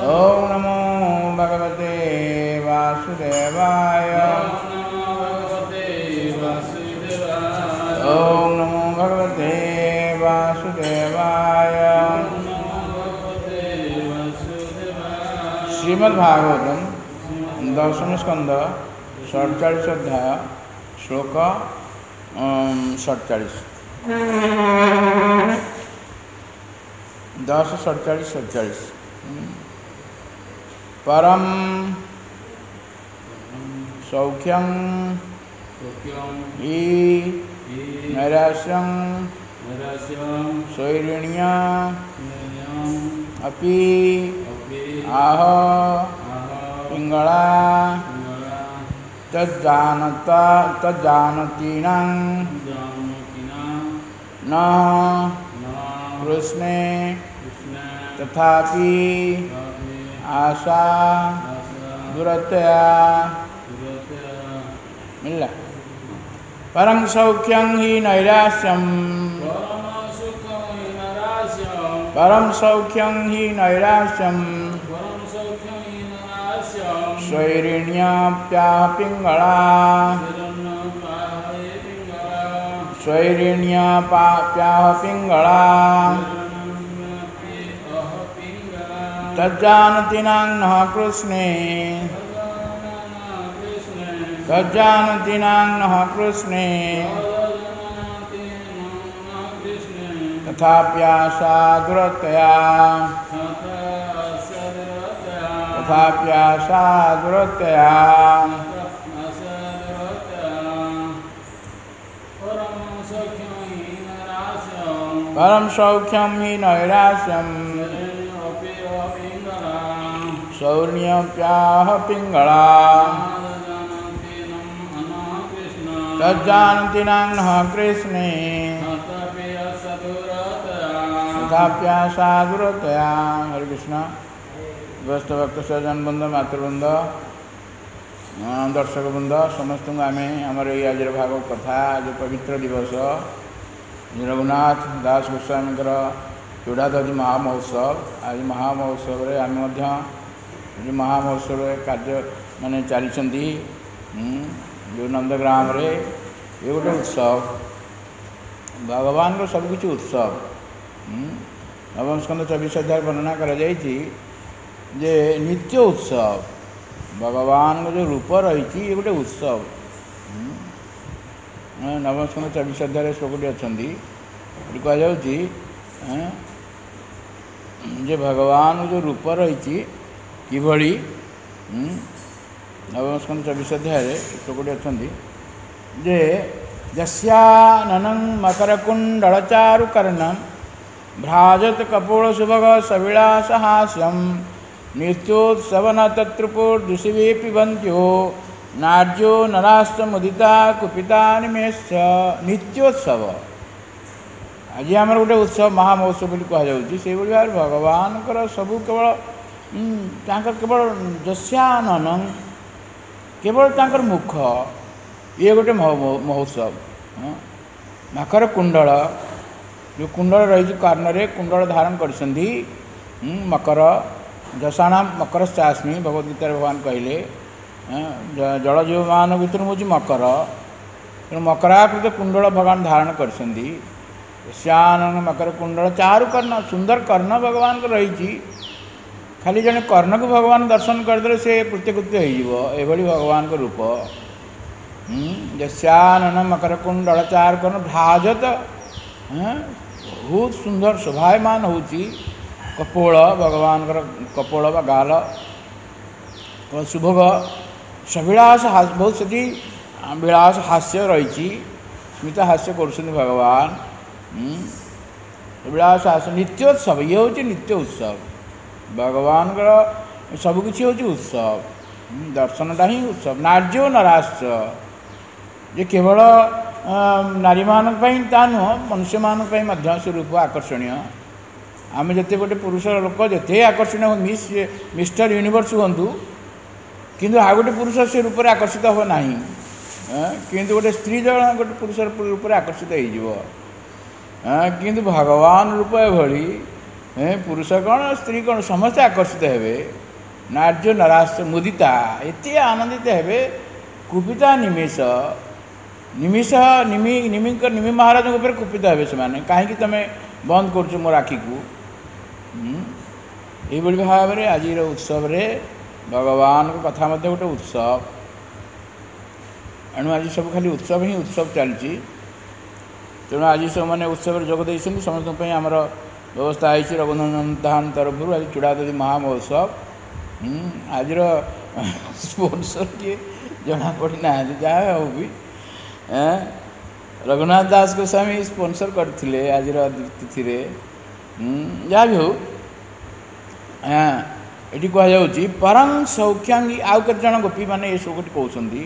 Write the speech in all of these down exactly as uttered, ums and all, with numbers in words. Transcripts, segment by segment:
ओम नमो भगवते वासुदेवाय। ओम नमो भगवते वासुदेवाय। श्रीमद्भागवतम दशम स्कंद सड़चाश अध्याय श्लोक सड़चाश दस सड़चाश सड़चाश परम सौख्यं हि नैराश्यं स्वैरिण्या अपि आह पिंगला तज्जानता तज्जानतीनां न कृष्णे तथापि आशा दुरतया मिला। परं सौख्यं हि नैराश्यं परं सौख्यं हि नैराश्यं स्वैरिण्याप्याह पिंगला स्वैरिण्याप्याह पिंगला तज्जानतीनां न कृष्णे तज्जानतीनां न कृष्णे तथाप्याशा दुरतया तथाप्याशा दुरतया परं सौख्यं हि नैराश्यं सौर्ण्यप्याह पिंगला तज्जानतीनां न कृष्णे तथाप्याशा दुरतया। हरे कृष्ण। व्यस्त भक्त सज्जन बंद मातृवृंद दर्शक बृंद समस्त आम आमर ये आज भागवत कथा आज पवित्र दिवस रघुनाथ दास गोस्वामी चूड़ादधि महामहोत्सव। आज महामहोत्सव आम जो महामहोत्सव कार्य माने चली जो नंदग्राम रे ये गोटे उत्सव भगवान को सबकि उत्सव। नवम स्कंद चौबीस अध्याय वर्णना कर जे नित्य उत्सव भगवान को जो रूप रही ये गोटे उत्सव। नवम स्कंद चौबीस अध्याय श्लोकटी अच्छा कहुच्छी जे भगवान जो रूप रही किभली नवम स्कंद चौबीस अध्याय श्लोकटी अच्छा जे यस्याननं मकरकुण्डलचारुकर्णं भ्राजत कपोल सुभग सविलास हास्यं नित्योत्सवन तत्रिपुर्दुषिवे पिबन्त्यो नार्यो नराश्च मुदिता कुपिता निमेश्च। नित्योत्सव आज आम गोटे उत्सव महामहोत्सव कहुच्छी से भाव भगवान सबू केवल केवल जस्याननं केवल तांकर मुख ये गोटे महोत्सव। मकर कुंडल जो कुंडल रही कर्ण रे कुंडल धारण कर मकर जसाना मकर चास्मी भगवदगीता भगवान कहले जलजीव मान भर हूँ मकर तेणु मकराकृत कुंडल भगवान धारण कर श्यानन मकर कुंडल चारु कर्ण सुंदर कर्ण भगवान को रही खाली जड़े कर्ण को भगवान दर्शन करदे से कृत्यकृत्य हो भगवान को रूप श्यानन मकर कुंडल चार कर्ण भ्राजत बहुत सुंदर शोभायमान हो कपोल भगवान कपोल व गाल सुभोग सविलास बहुत से विलास हास्य रही स्मित हास्य कर भगवान विलास हास्य नित्योत्सव ये हूँ नित्य उत्सव भगवान सबकि हूँ उत्सव दर्शनटा ही उत्सव। नार्यो नराश्च ये केवल नारी मान ता नुह मनुष्य मान से रूप आकर्षणीय आम जिते गोटे पुरुष लोक जिते आकर्षणीय मिस मिस्टर यूनिवर्स हूँ किंतु आ गोटे पुरुष से रूप में आकर्षित हो ना किंतु गोटे स्त्री जन गोटे पुरुष रूप में आकर्षित हो किंतु भगवान रूप एभली पुरुष कौन स्त्री कौन समस्ते आकर्षित हेबे नार्य नराश्च मुदिता एते आनंदित हेबे कुपिता निमेष निमिष निमि निमि निमि महाराज ऊपर कुपित हेबे से माने कहीं तुम बंद कर मो राखी को ये भाव में आज उत्सव रे भगवान को कथा मध्य गोटे उत्सव एणु आज सब खाली उत्सव ही उत्सव चलती तेणु आज सब मैंने उत्सव जोग दे समस्त आमर व्यवस्था है रघुनंदन तरफ आज चूड़ादी महामहोत्सव आज स्पॉन्सर किए जना पड़ी ना जहाँ हो भी रघुनाथ दास गोस्वामी स्पॉन्सर करते आज तिथि जहाँ भी हो ये कहुच्छी परम सौख्यांगी आउ के जन गोपी मैंने ये सब कहते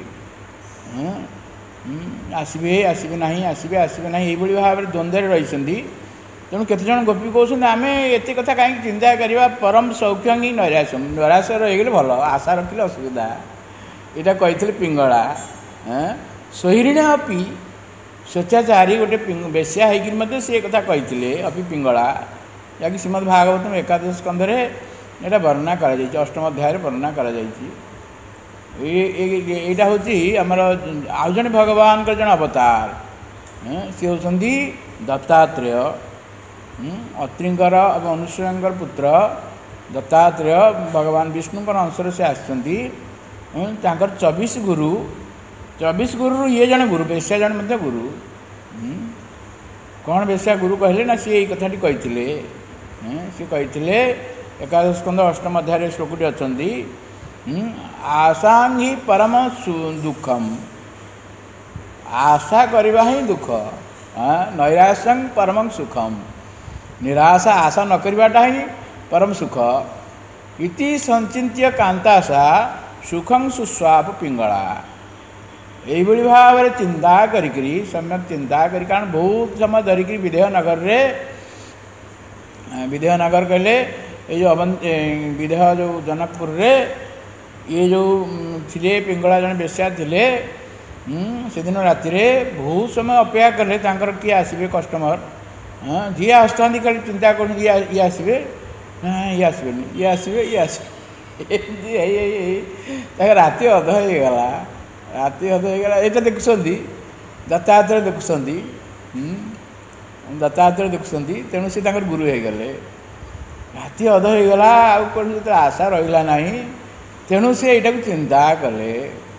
आसबे आसबे ना आसबे आसबे ना ये भाव में द्वंद्व रही तेणु केत जन गोपी कहते आम एत कथा कहीं चिंता करवा परम सौख्यांगी नैराश्य नैराश्य रहीगले भल आशा रखिले असुविधा यहाँ कही पिंगला सोहरिण अपी स्वेच्छाचारी गोटे बेश्या होकर सी कथा कही अपी पिंगला जहाँकि श्रीमद् भागवतम एकादश स्कंधे यहाँ वर्णना कर अष्टम अध्याय वर्णना कर यहाँ हूँ आमर आउ जन भगवान का जन अवतार सी होती दत्तात्रेय अत्रिंकर और अनुसूयर पुत्र दत्तात्रेय भगवान विष्णुकर अंशर से आसती चौबीस गुरु चौबीस गुरु ये जन गुरु बेश्या जन मध्य गुरु कौन बेश्या गुरु कहले ना सी कथा कही सी कही एकादश स्कंद अष्टम अध्याय श्लोकटी अच्छा आशा ही परम दुखम आशा करवा ही दुख नैराश्यं परम सुखम निराशा आशा न करवाटा ही परम सुख इति संचिंत्य कांताशा सुखं सुस्वाप पिंगला यही भाव में चिंता करी सम्यक चिंता करी कारण बहुत समय धरिकी विदेहनगर रे विदेहनगर कहले ये जो अवन विदेह जो जनकपुर रे ये जो थिले पिंगला जन बेश्या थिले से दिन राति बहुत समय अपेक्षा कले तांकर किए आसबे कस्टमर जी आसता खाली चिंता कर ये आसबे ये आसबे ये आसबे ये आसबे राति अध हो गला राति अध हो गला ये देखुंट दत्तात्रेय देखुंट दत्तात्रेय देखुंट तेणु सी गुरु हो गले राति अध हो गला आउ कौन तो आशा रहा ना तेणु सी यहाँ को चिंता कले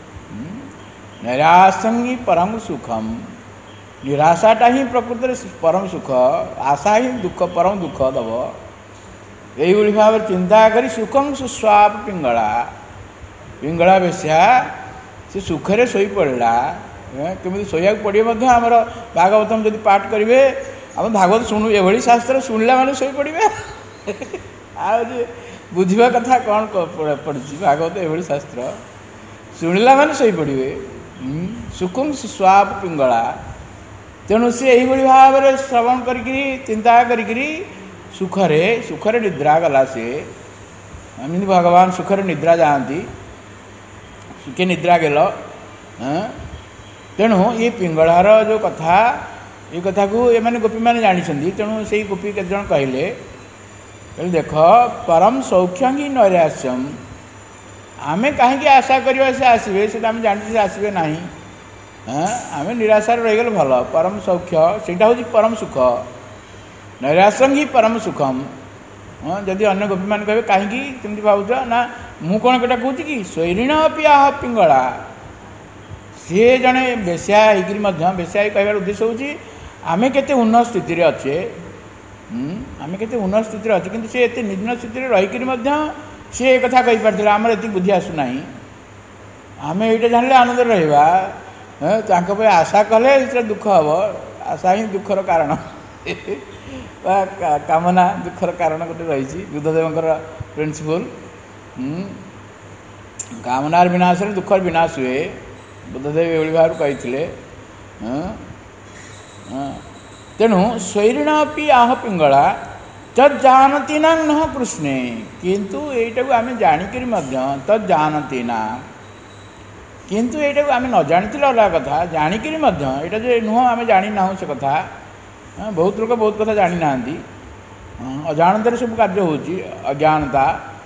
नैराश्यं परम सुखम निराशाटा ही प्रकृत परम सुख आशा ही दुख परम दुख दब यही भाव चिंता करी सुखं सुस्वाप पिंगला पिंगला बेश्या से सुखरे शोई पड़ा केमी शोया पड़े आमर भागवतम जब पाठ करेंगे आम भागवत शुणु ये शास्त्र शुणिला मैंने शोई पड़े आ बुझा कथा कौन पड़ी भागवत ये शास्त्र शुणिला मैंने शोई पड़े सुखं सुस्वाप पिंगला तेणु सी यही भाव में श्रवण करी चिंता करी सुखरे सुखरे निद्रा गला से एमती भगवान सुखरे निद्रा जाती सुखे निद्रा गल तेणु ये पिंगलार जो कथा ये कथा को ये मैंने गोपी मैंने जानी तेणु से गोपी केत जन कहले देख परम सौख्यं ही नैराश्यम आमे कहीं आशा करवा से आसबे से आम जानी आसबे ना आम निराशार रहीगले भल परम सौख्य सेटा हूँ परम सुख नैराश्यं ही परम सुखम हाँ जदि अन्य गोपी मैंने कहे कहीं केमती भावुच ना मु कौन कटा कहूँ कि स्वैरिण अपि आह पिंगला सी जड़े बेश्या होकर बेश्या कहबार उद्देश्य हूँ आमे केते उन्नत स्थिति अच्छे आमे केते उन्नत स्थिति अच्छे कि सी एत निम्न स्थिति रहीकि सी एक कथा कही पार्थिले आमर एति बुद्धि आसुना आम ये जानले आनंद रहा आशा कले दुख हम आशा ही दुखर कारण कामना दुखर कारण गोटे रही बुद्धदेवर प्रिंसिपल कामनार विनाश दुखर विनाश हुए बुद्धदेव ये भाव कही तेणु स्वैरिण अपि आह पिंगला तज्जानती ना न कृष्णे किंतु यहीटा को आम जाणिक तज्जानती ना किंतु यहीटा को आम न जानी अलग कथा जाणिक यहाँ जो नुह आम जानी ना से कथा बहुत लोग बहुत कथा जानी ना अजाणतार सब कार्य होची अज्ञानता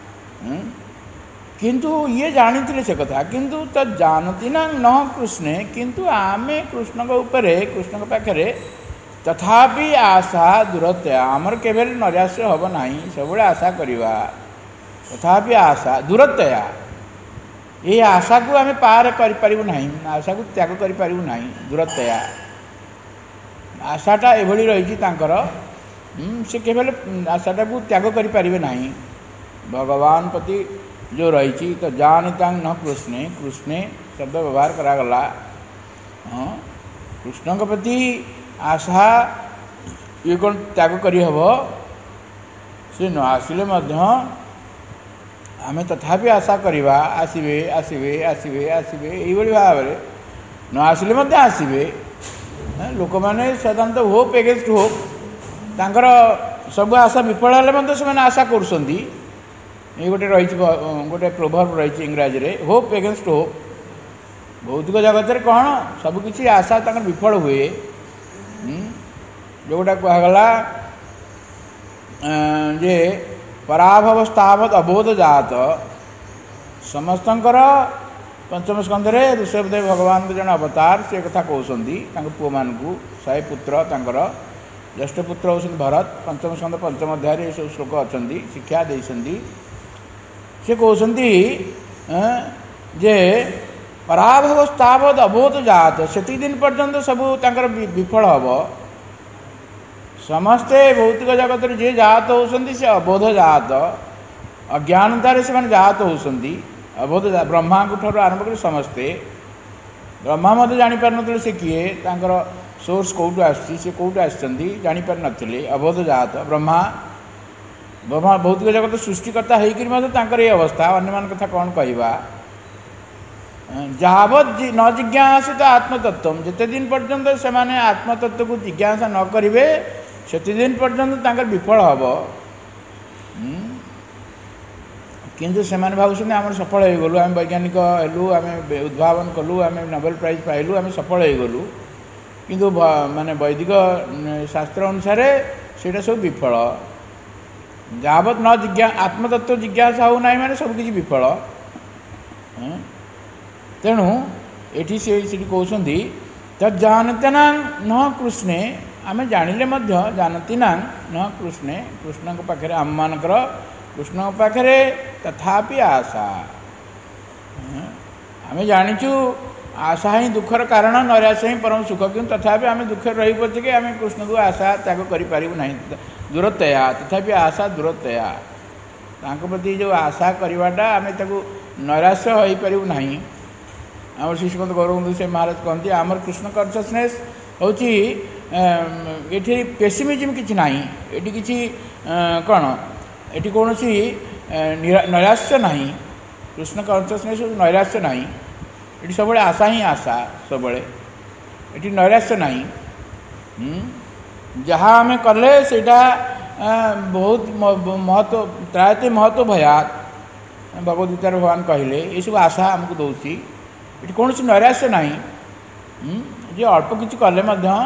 किंतु ये जानी से कथा किंतु तो जानती ना न कृष्ण किंतु आमे कृष्ण को ऊपर कृष्ण के पाखे तथापि आशा दूरतया आमर केवल नैराश्य हम ना सब आशा करवा तथापि आशा दूरतया ये आशा को आम पार करूँ ना आशा को त्याग करूँ ना दूरतया आशाटा एभली रही से केवल आशाटा को त्याग करें ना भगवान प्रति जो रही तो जानता न कृष्ण कृष्ण शब्द व्यवहार करागला हाँ कृष्ण के प्रति आशा ये कौन त्याग करी हम से न आसिले आमे तथापि आशा करवा आसवे आसवे आसवे आसवे ये भाव में न आसिले आसवे लोक मैंने साधारणतः होप एगेन्स्ट होप तांकर सब आशा विफल हेल्ले से आशा कर गोटे रही गोटे प्रोभर्ब रही इंग्राजी रे होप एगेन्स्ट होप भौतिक जगत में कौन सबकि आशा तक विफल हुए जोटा कहगला जे पराभवस्थावत अबोध जात समस्तंकर पंचम स्कंदे ऋषभदेव भगवान जन अवतार से कथा कहते पुओ मान शहे पुत्र तांकर ज्येष्ठ पुत्र होती भरत पंचम स्कंद पंचम अध्याय ये सब श्लोक अच्छा शिक्षा देती से कहते जे पराभवस्थावत अबोध जात से दिन पर्यंत सब तांकर विफल हम समस्ते भौतिक जगत जे जात होती से अबोध जात अज्ञानतार से जात होती अबोध ब्रह्मा ठार आरंभ कर समस्ते ब्रह्मा मत जापार नी से किए तांकर सोर्स कौटू आसी कौटू आसी जापार नी अबोध जात ब्रह्मा ब्रह्मा भौतिक जगत सृष्टिकर्ता होकर ये अवस्था अन्य कथा कौन कहवा जावत न जिज्ञासित आत्मतत्व जिते दिन पर्यंत से आत्मतत्व को जिज्ञासा न करेंगे से दिन पर्यंत विफल हम किंतु से भावुं आम सफल हो गलु आम वैज्ञानिक हेलु आम उद्भावन कलु आम नोबेल प्राइज पाइलु आम सफल हो गलु किंतु माने वैदिक शास्त्र अनुसार से सब विफल जावत न जिज्ञा आत्मतत्व जिज्ञासा हो ना माने सबकि विफल तेणु ये से कहते तज्जानते ना न कृष्णे आम जानिले जानती ना न कृष्णे कृष्ण पाखे आम मानकर कृष्ण पाखे तथापि आशा आम जाचु आशा ही दुखर कारण नैराश्य ही परम सुख कि तथापि आम दुख रही पचे आम कृष्ण को आशा त्याग करूँ ना दूरतया तथापि आशा दूरतया तांको प्रति जो आशा करवाटा आम नैराश्य हो पारू ना आम शिशुमत गौरव से महाराज कहते आमर कृष्ण कॉन्शियसनेस हूँ ये पेसिमिज्म किसी ना ये किसी कौन ये कौन सी नैराश्य ना कृष्ण कॉन्शियसनेस नैराश्य ना ये सब आशा ही आशा सब ये नैराश्य ना जहाँ आम कले से बहुत महत्व त्रायते महत्व भयात भगवद्गीता भगवान कहले ये सब आशा आमको दौर ये कौन सी नैराश्य ना जे अल्प किसी कले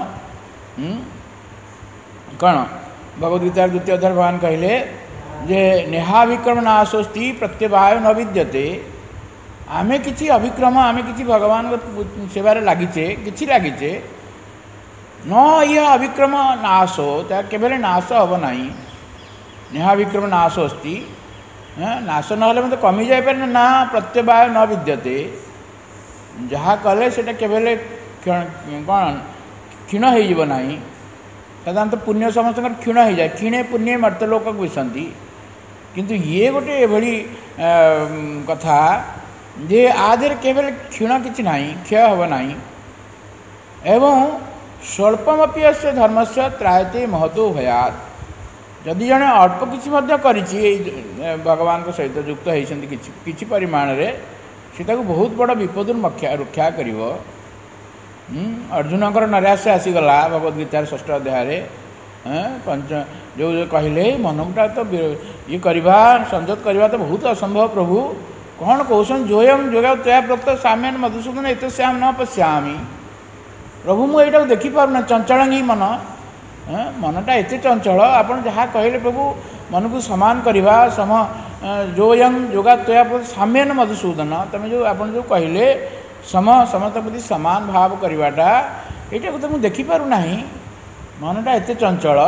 कौन भगवद्गीता द्वितीय अध्याय भगवान कहले जे नेहाविक्रम नाशोस्ति प्रत्यवाय न विद्यते आमे किसी अभिक्रम आमे किसी भगवान सेवार लगिचे किसी लगिचे न यह अभिक्रम नाशो केवल नाश हम ना नेहाविक्रम नाशोस्ति नाश ना मतलब कमी जापर ना प्रत्यवाय न विद्यते जहाँ कले से केवल कौन क्षीण हो ना साधारणतः पुण्य समस्त क्षीण हो जाए क्षीणे पुण्य मर्त्यलोक विशंति किंतु ये गोटे एभली कथा जे आधे केवल क्षीण किसी ना क्षय हम ना एवं स्वल्पमपि अस्य धर्मस्य त्रायते महतो भयात जदि जड़े अल्प किसी भगवान को सहित युक्त होती किसी परिमाण रे से बहुत बड़ विपद रक्षा कर अर्जुन नैराश्य आसीगला भगवद्गीतार षष्ठ अध्याय पंच जो कहले मनटा तो ये करवा संजत करवा तो बहुत असंभव प्रभु कौन कौन जोयम जोगा तया प्रोक्त साम्यान मधुसूदन एत श्याम न पश्यामी प्रभु मुझे देखी पारना चंचल ही मन मनटा एत चंचल आप जहाँ कहले प्रभु मन को समान करवा सम जोयं जोगा तया साम्यन मधुसूदन तुम जो आप जो कहले सम समस्त प्रति समान भाव करवाटा यहाँ तो मुझे देखिपार ना मनटा एत चंचल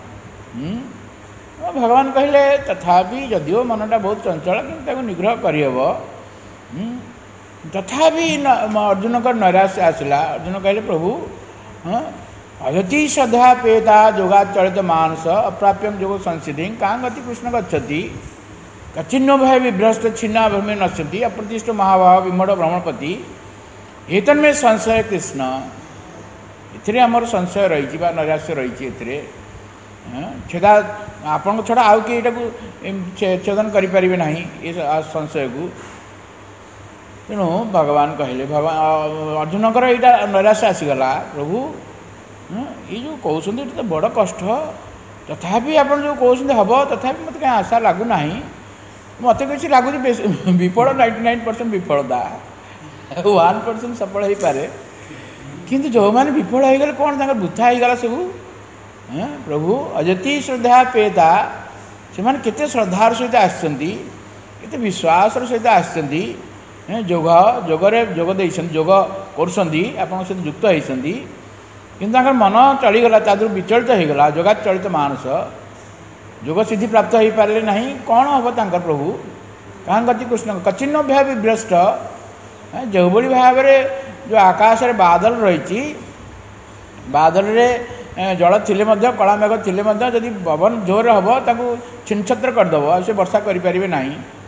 भगवान कहले तथापि जदिओ मनटा बहुत चंचल कि निग्रह करहब तथापि अर्जुन का नैराश्य आसला अर्जुन कहले प्रभु हाँ अयति श्रद्धा पेता जोगा चलित मानस अप्राप्यम जोग संसिधि कां गति कृष्ण गच्छति कचिन्नो भय विभ्रष्ट छिन्ना भ्रमे नश्यति अप्रतिष्ठ महाभाव विमड़ भ्रमणपति एतन्मे संशय कृष्ण एथिरे आमर संशय रही नैराश्य रही छेदा आपण छड़ा आउ कि छेदन करें ना ये संशय को तेणु भगवान कहले भगवान अर्जुनकर यहाँ नैराश्य आसीगला प्रभु ये जो कहते तो बड़ कष्ट तथापि आप जो कहते हम तथा मत कहीं आशा लगुना मत किसी लगुच विफल नाइंटी नाइन परसेंट विफलता वन परसेंट सफल हो पारे किंतु जो मैंने विफल हो गले कौन तक वृथा हो गला सब प्रभु अजति श्रद्धा पेता से मैंने केते श्रद्धार सहित आसछंती केते विश्वास सहित आसछंती जोग जोगरे जोग देइछन जोग करछंती आपन सहित युक्त होइछंती किंतु मन चलीगला तादू विचलित होगला जोगा चलित मानस जोग सिद्धि प्राप्त हो पारे ना कौन हम तंकर प्रभु कहाँ गति कृष्ण कचिन्न भय विभ्रष्ट जो बड़ी भाव जो आकाश रे बादल रही बादल रे जल थिले मध्य कला मेघ थिले मध्य जदि पवन जोर हम ताकू छिनछत्र करदेव से वर्षा करें ना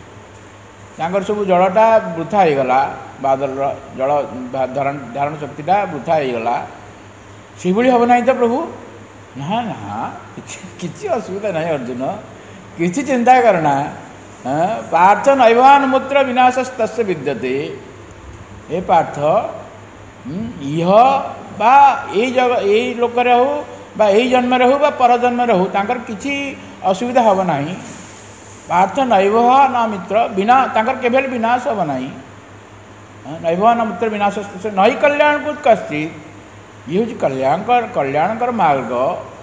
तांकर सब जलटा वृथा होगला बादल जल धारण धारण शक्तिटा वृथा होगला से भाई हम ना तो प्रभु ना ना किसी असुविधा ना अर्जुन किसी चिंता करना पार्थ नैवान मूत्र विनाश तस्य विद्यते ए पार्थ इह बा ए जग ए लोक हो बा ए जन्म हो बा पर जन्म हो तांकर किसी असुविधा हम ना पार्थ नैव न मित्र बिना तांकर केवल विनाश हम ना नैव न मित्र विनाश नई कल्याण को कश्चित ये हूँ कल्याणकर कल्याणकर मार्ग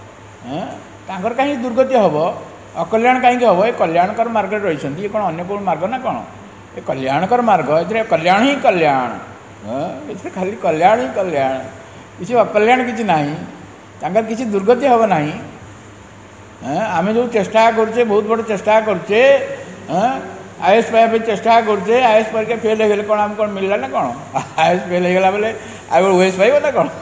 तांकर कहीं दुर्गति हम अकल्याण कहीं हम ये कल्याणकर मार्ग रही ये कौन अन्य कौन मार्ग ना कौन ये कल्याणकर मार्ग ए कल्याण ही कल्याण ए खाली कल्याण ही कल्याण किसी अकल्याण किसी ना तांकर किसी दुर्गति हम ना आम जो चेष्टा करचे बहुत बड़ चेष्टा करचे आईएएस पाइबा चेष्टा करचे आईएएस परीक्षा फेल हो गले कौन आम कौन मिलला ना कौन आईएएस फेल हो गला बेले आगे ओएस पाइब ना कौन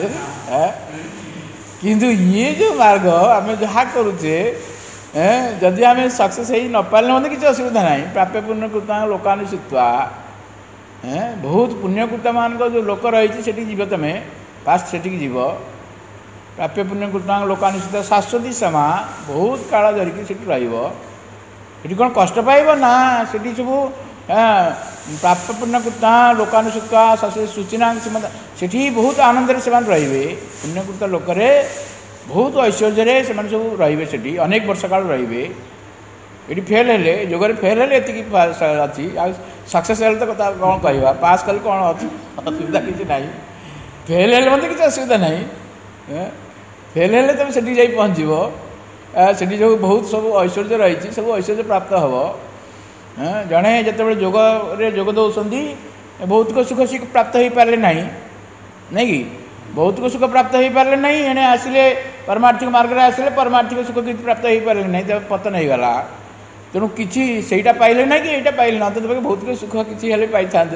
किंतु ये जो मार्ग आम जहाँ करुचे जदि आम सक्सेस हो न पारे मतलब किसी असुविधा ना प्राप्य पुण्यकृत लोकानुषित्वा बहुत पुण्यकृत मान जो लोक रही जीव तुम फास्ट से जीव प्राप्य पुण्यकृत लोकानुषित शाश्वती समा बहुत काल धरिकी से रही कौन कष्ट पाइब ना से सब प्राप्त पुण्यकृत लोकानुषित सूचना से बहुत आनंद से रे पुण्यकृत लोकरे बहुत ऐश्वर्य से सब रे अनेक वर्ष काल रे ये फेल हेले जोगरे फेल हेले एति अच्छी सक्सेस हेल्थ कथा कौन कह पास कल कौन असुविधा किसी ना फेल हेले मतलब किसी असुविधा ना फेल हेले तुम से जा पहुँचब से जो बहुत सब ऐश्वर्य रही सब ऐश्वर्य प्राप्त हम जड़े जिते जोग जोग दौरान भौतिक सुख सुख प्राप्त हो पारे ना नहीं कि भौतिक सुख प्राप्त हो पारे ना एणे आसिले परमार्थिक मार्ग में आसिले परमार्थिक सुख किसी प्राप्त हो पारे ना तो पतन हो गला तेणु किसी सेटा पाइले ना कि यहाँ पाइले ना तो भौतिक सुख किसी हेल्ले पाई था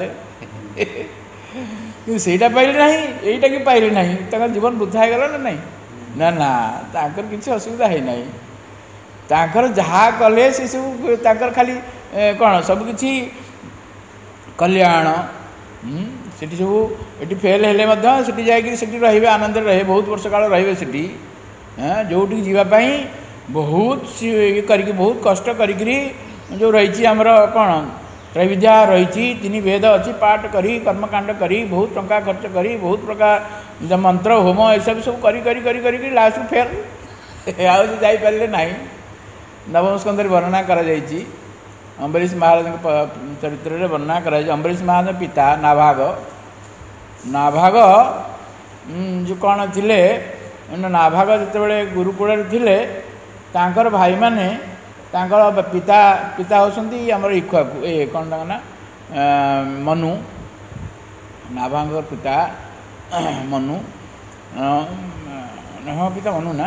सेटा पाइले ना यहीटा कि पाइले ना जीवन वृथा होगला ना नहीं ना ना तांकर किसी असुविधा है ना तांकर जहाँ कले से सब तांकर खाली कौन सब किसी कल्याण से सब ये फेल हेले से जाकि रे आनंद रहे बहुत वर्ष काल रे से जो जावाई बहुत ये कर बहुत कष्ट करी जो रही आमर कौन त्रैविद्या रही तीन वेद अच्छी पाठ करी कर्मकांड करी बहुत टंका खर्च करी बहुत प्रकार मंत्र होम ये सब सब करी करी करी करी लास्ट फेल आपारे ना नवम स्कंदर वर्णना कर अम्बरीश महाराज चरित्र में वर्णना कर अम्बरीश महाराज पिता नाभाग नाभाग जो कौन थे नाभाग जितेबाला गुरुकूल थे तांकर भाई माने तांकर पिता पिता होती आमर इक्ष्वाकु ए कौन ना मनु नाभाग पिता मनु हाँ पिता मनु ना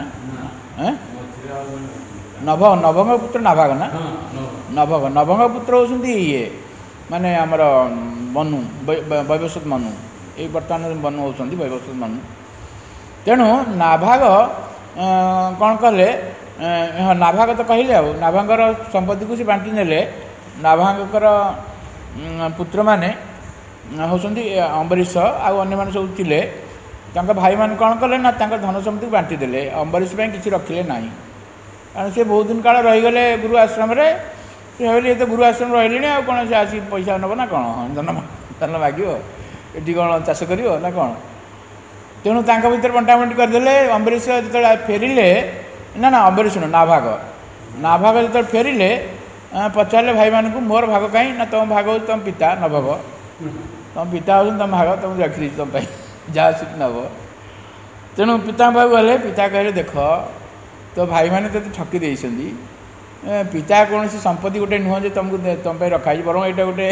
नभ नभंग पुत्र नाभाग ना नभग नभंग पुत्र होती ये माने आमर मनु वैवस्वत मनु ये बर्तमान मनु होती वैवस्वत मनु तेणु नाभाग कौन कले हाँ नाभाग तो कहले आ नाभागर संपत्ति को सी बांटी नेले नाभागर पुत्र माने होती अम्बरीश आउ अन्य मैंने सब थे भाई मैंने कौन कले ना धन सम्पत्ति को बांटी देले अम्बरीश किसी रखिले ना कारण से बहुत दिन काल रहीगले गुरु आश्रम रे ये तो गुरु आश्रम रही आ कौन से आसी पैसा नब ना कौन धन धन माग ये कौन चाष कर ना कौन तेणु भर बंटा बंटी करदे अम्बरीश जो फेरिले ना ना अम्बरीश नु नाभाग नाभाग जो फेरिले पचारे भाई मान को मोर भाग कहीं ना तुम भाग हो तुम पिता नभग तुम पिता हो तुम भाग तुम रखी तुम जहाँ सीट नब तेणु पिता पाक गले पिता कहले देख तो भाई मैंने तो ठकी देती पिता कौन सी संपत्ति गोटे नुह जो तुमको तुम रखाई बर यहाँ गोटे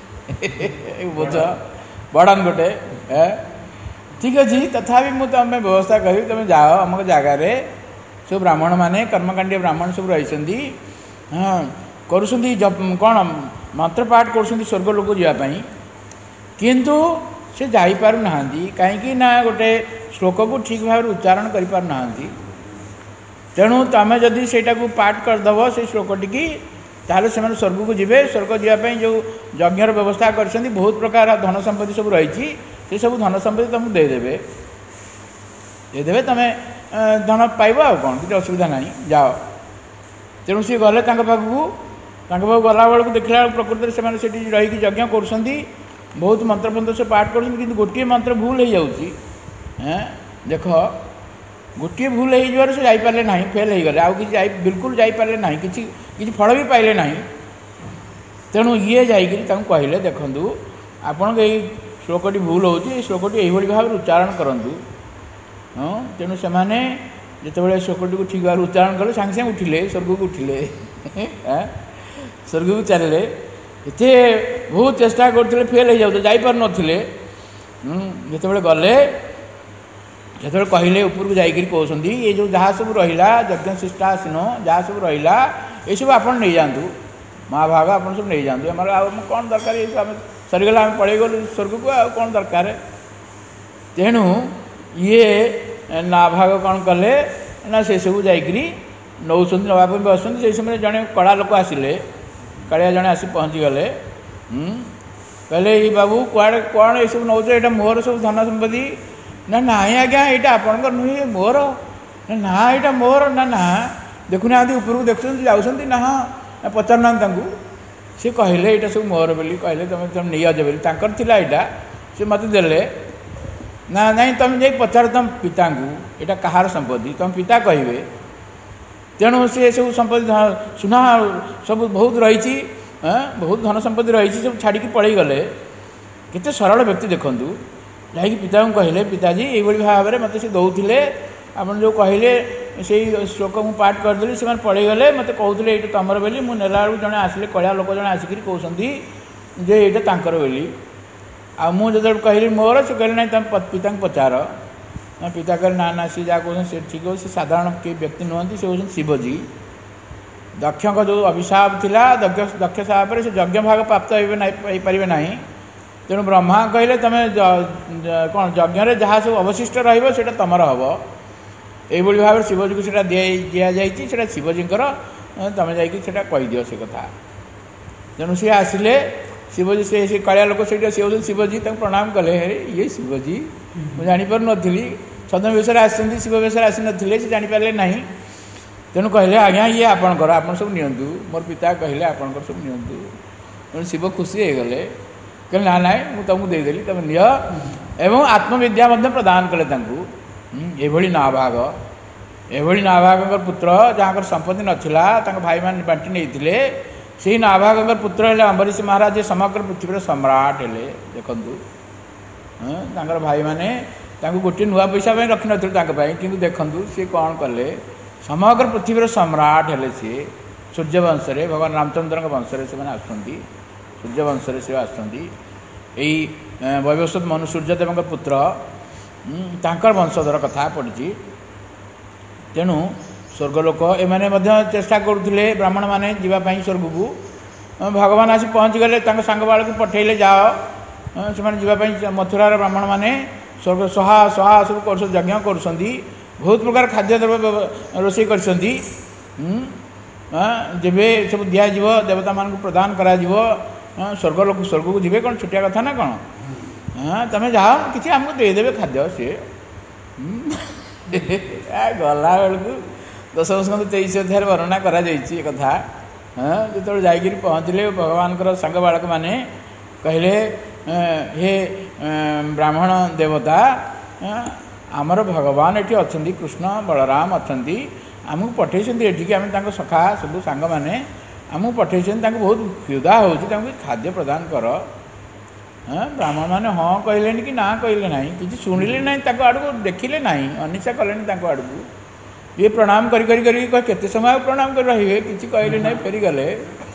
बोझ बड़न गोटे ठीक अच्छे तथा मुझे तुम व्यवस्था करी तुम जाओ आम जगार सब ब्राह्मण मैंने कर्मकांडी ब्राह्मण सब रही हाँ कर कौन मंत्रपाठ कर स्वर्ग लोक जावाई किंतु से जापार ना कहीं ना गोटे श्लोक को ठीक भाव उच्चारण करना तेणु तुम जदि से पाठ करदेव से श्लोकटी की ताहले से स्वर्ग को जीवे स्वर्ग जावाई जो यज्ञर व्यवस्था कर बहुत प्रकार धन संपत्ति सब रही से सब धन संपत्ति तुमको देदेवे देदेवे तुम धन पाइब आ कौन किसी असुविधा ना जाओ तेणु सी गले पाखक पाखक गला बेलू देखला प्रकृति से रही यज्ञ कर बहुत मंत्र मंत्र से पाठ कर गोटे मंत्र भूल हो जाऊँगी देख गोटे भूल हो से जापारे ना फेल हो गले आउ कि बिल्कुल जापारे ना कि फल भी पाइले ना तेणु ये जाकि कहले देखूँ आपण श्लोकटी भूल हो श्लोकटी यही भाव उच्चारण करूँ हाँ तेणु से जिते श्लोकटी को ठीक भाव उच्चारण कले सांगे सांगे उठिले स्वर्ग को उठिले स्वर्ग को चलिए एते बहुत चेष्टा करते फेल हो जाते जापार नथिले जिते गले जो कहले ऊपर को जाकि कहते ये जो जहाँ सब रहा यज्ञ शिष्टासीन जहाँ सब रहा ये सब आप नहीं जातु महाभाग आप सब नहीं जातु आम कौन दरकार ये आम सरीगला आम पड़े गलु स्वर्ग को आ कौन दरकार तेणु ये नाभाग कौन कले ना से सब जाकि नौ नापी बस से समय जड़े कड़ा लोक आसिले कालिया जड़े आसी पहुँची गले कहले ये बाबू कड़े कौन ये सब नौ ये मोर सब धन संपत्ति ना ना आज्ञा यहाँ आपणकर नुहे मोर ना यहाँ मोर ना ना देखुना ऊपर को देखुं जाऊँ ना हाँ पचारना सी कहले यहाँ सब मोर बोली कहले तुम तुम नहीं आज बोली थी यहाँ सी मत देले ना नहीं तुम जा पचार तुम पिता को यहाँ कहार संपत्ति तुम पिता कहे तेणु सी सब संपत्ति सुना सब बहुत रही बहुत धन संपत्ति रही सब छाड़ी पलि गले केते सरल व्यक्ति देखूँ जाकि पिता को कहले पिताजी ये भाव में मत से दौले आप जो कहले से श्लोक मुझे पाठ करदेली से पलि गले मत कहते ये तुमर बोली मुझे नेला बेलू जड़े आसिले कड़ा लोक जड़े आसिक कहते जे ये तांकर बोली आ मुझे जो कहली मोर से कहले ना तुम पिता को पचार पिता कहले ना ना सी जहाँ कहते से ठीक हो साधारण किए व्यक्ति नुहति से होती शिवजी दक्ष जो अभिशाप थिला दक्ष दक्ष साप से यज्ञ भाग प्राप्त हो पारे ना तेणु ब्रह्मा कहले तुम कौन यज्ञ जहाँ सब अवशिष्ट रहा तुमर हम ये भाव शिवजी को दि जाए शिवजी तुम जा कहीदिव से कथा तेणु सी आसिले शिवजी से कालिया लोक से शिवजी प्रणाम कले ये शिवजी मुझे जापार नी छद्म विषय आसी शिव विषय आसी नी से जापारे ना तेणु कहले आज्ञा ये आपणकर आप सब नियंतु मोर पिता कहले आपणकर सब नियंतु तेणु शिव खुशी हो गले कहले ना ना मुझे तुमको देदेली तुम नि एवं आत्मविद्या प्रदान कले ये नाभाग ये नाभाग पुत्र जहाँ संपत्ति नाला भाई मान बांटी नहीं से नाभाग पुत्र है अम्बरीश महाराज समग्र पृथ्वी सम्राट हेले देखु भाई माने ତାଙ୍କୁ ଗୋଟିଏ ନୂଆ ପଇସା ପାଇଁ ରଖିନଥିଲେ ତାଙ୍କ ପାଇଁ, କିନ୍ତୁ ଦେଖନ୍ତୁ ସିଏ କ'ଣ କଲେ, ସମଗ୍ର ପୃଥିବୀର ସମ୍ରାଟ ହେଲେ ସିଏ। ସୂର୍ଯ୍ୟବଂଶରେ ଭଗବାନ ରାମଚନ୍ଦ୍ରଙ୍କ ବଂଶରେ ସେମାନେ ଆସୁଛନ୍ତି, ସୂର୍ଯ୍ୟବଂଶରେ ସେ ଆସୁଛନ୍ତି। ଏଇ ବୈବସ୍ୱତ ମନୁ ସୂର୍ଯ୍ୟଦେବଙ୍କ ପୁତ୍ର, ତାଙ୍କର ବଂଶଧର କଥା ପଡ଼ିଛି। ତେଣୁ ସ୍ୱର୍ଗଲୋକ ଏମାନେ ମଧ୍ୟ ଚେଷ୍ଟା କରୁଥିଲେ ବ୍ରାହ୍ମଣମାନେ ଯିବା ପାଇଁ ସ୍ୱର୍ଗକୁ। ଭଗବାନ ଆସି ପହଞ୍ଚିଗଲେ, ତାଙ୍କ ସାଙ୍ଗ ବାଳକୁ ପଠେଇଲେ, ଯାଅ ସେମାନେ ଯିବା ପାଇଁ। ମଥୁରାର ବ୍ରାହ୍ମଣମାନେ ସ୍ୱର୍ଗ ସହା ସହା ସବୁ କରୁଛନ୍ତି, ଯଜ୍ଞ କରୁଛନ୍ତି, ବହୁତ ପ୍ରକାର ଖାଦ୍ୟଦ୍ରବ୍ୟ ରୋଷେଇ କରିଛନ୍ତି। ଯେବେ ସବୁ ଦିଆଯିବ, ଦେବତାମାନଙ୍କୁ ପ୍ରଦାନ କରାଯିବ, ସ୍ୱର୍ଗଲୋକ ସ୍ୱର୍ଗକୁ ଯିବେ, କ'ଣ ଛୋଟିଆ କଥା ନା କ'ଣ? ହଁ ତୁମେ ଯାଅ, କିଛି ଆମକୁ ଦେଇଦେବେ ଖାଦ୍ୟ। ସିଏ ଗଲାବେଳକୁ ଦଶମସ୍କନ୍ଧ ତେଇଶ ଅଧ୍ୟାୟରେ ବର୍ଣ୍ଣନା କରାଯାଇଛି ଏ କଥା। ହଁ ଯେତେବେଳେ ଯାଇକିରି ପହଞ୍ଚିଲେ, ଭଗବାନଙ୍କର ସାଙ୍ଗ ବାଳକମାନେ କହିଲେ, ହେ ବ୍ରାହ୍ମଣ ଦେବତା, ଆମର ଭଗବାନ ଏଠି ଅଛନ୍ତି, କୃଷ୍ଣ ବଳରାମ ଅଛନ୍ତି, ଆମକୁ ପଠେଇଛନ୍ତି ଏଠିକି, ଆମେ ତାଙ୍କ ସଖା ସବୁ ସାଙ୍ଗମାନେ ଆମକୁ ପଠେଇଛନ୍ତି, ତାଙ୍କୁ ବହୁତ କ୍ଷୁଧା ହେଉଛି, ତାଙ୍କୁ ଖାଦ୍ୟ ପ୍ରଦାନ କର। ହଁ ବ୍ରାହ୍ମଣମାନେ ହଁ କହିଲେନି କି ନା କହିଲେ ନାହିଁ, କିଛି ଶୁଣିଲେ ନାହିଁ, ତାଙ୍କ ଆଡ଼କୁ ଦେଖିଲେ ନାହିଁ, ଅନିଚ୍ଛା କଲେନି ତାଙ୍କ ଆଡ଼କୁ। ଇଏ ପ୍ରଣାମ କରି କରି କରି କେତେ ସମୟ ଆଉ ପ୍ରଣାମ କରି ରହିବେ, କିଛି କହିଲେ ନାହିଁ, ଫେରିଗଲେ।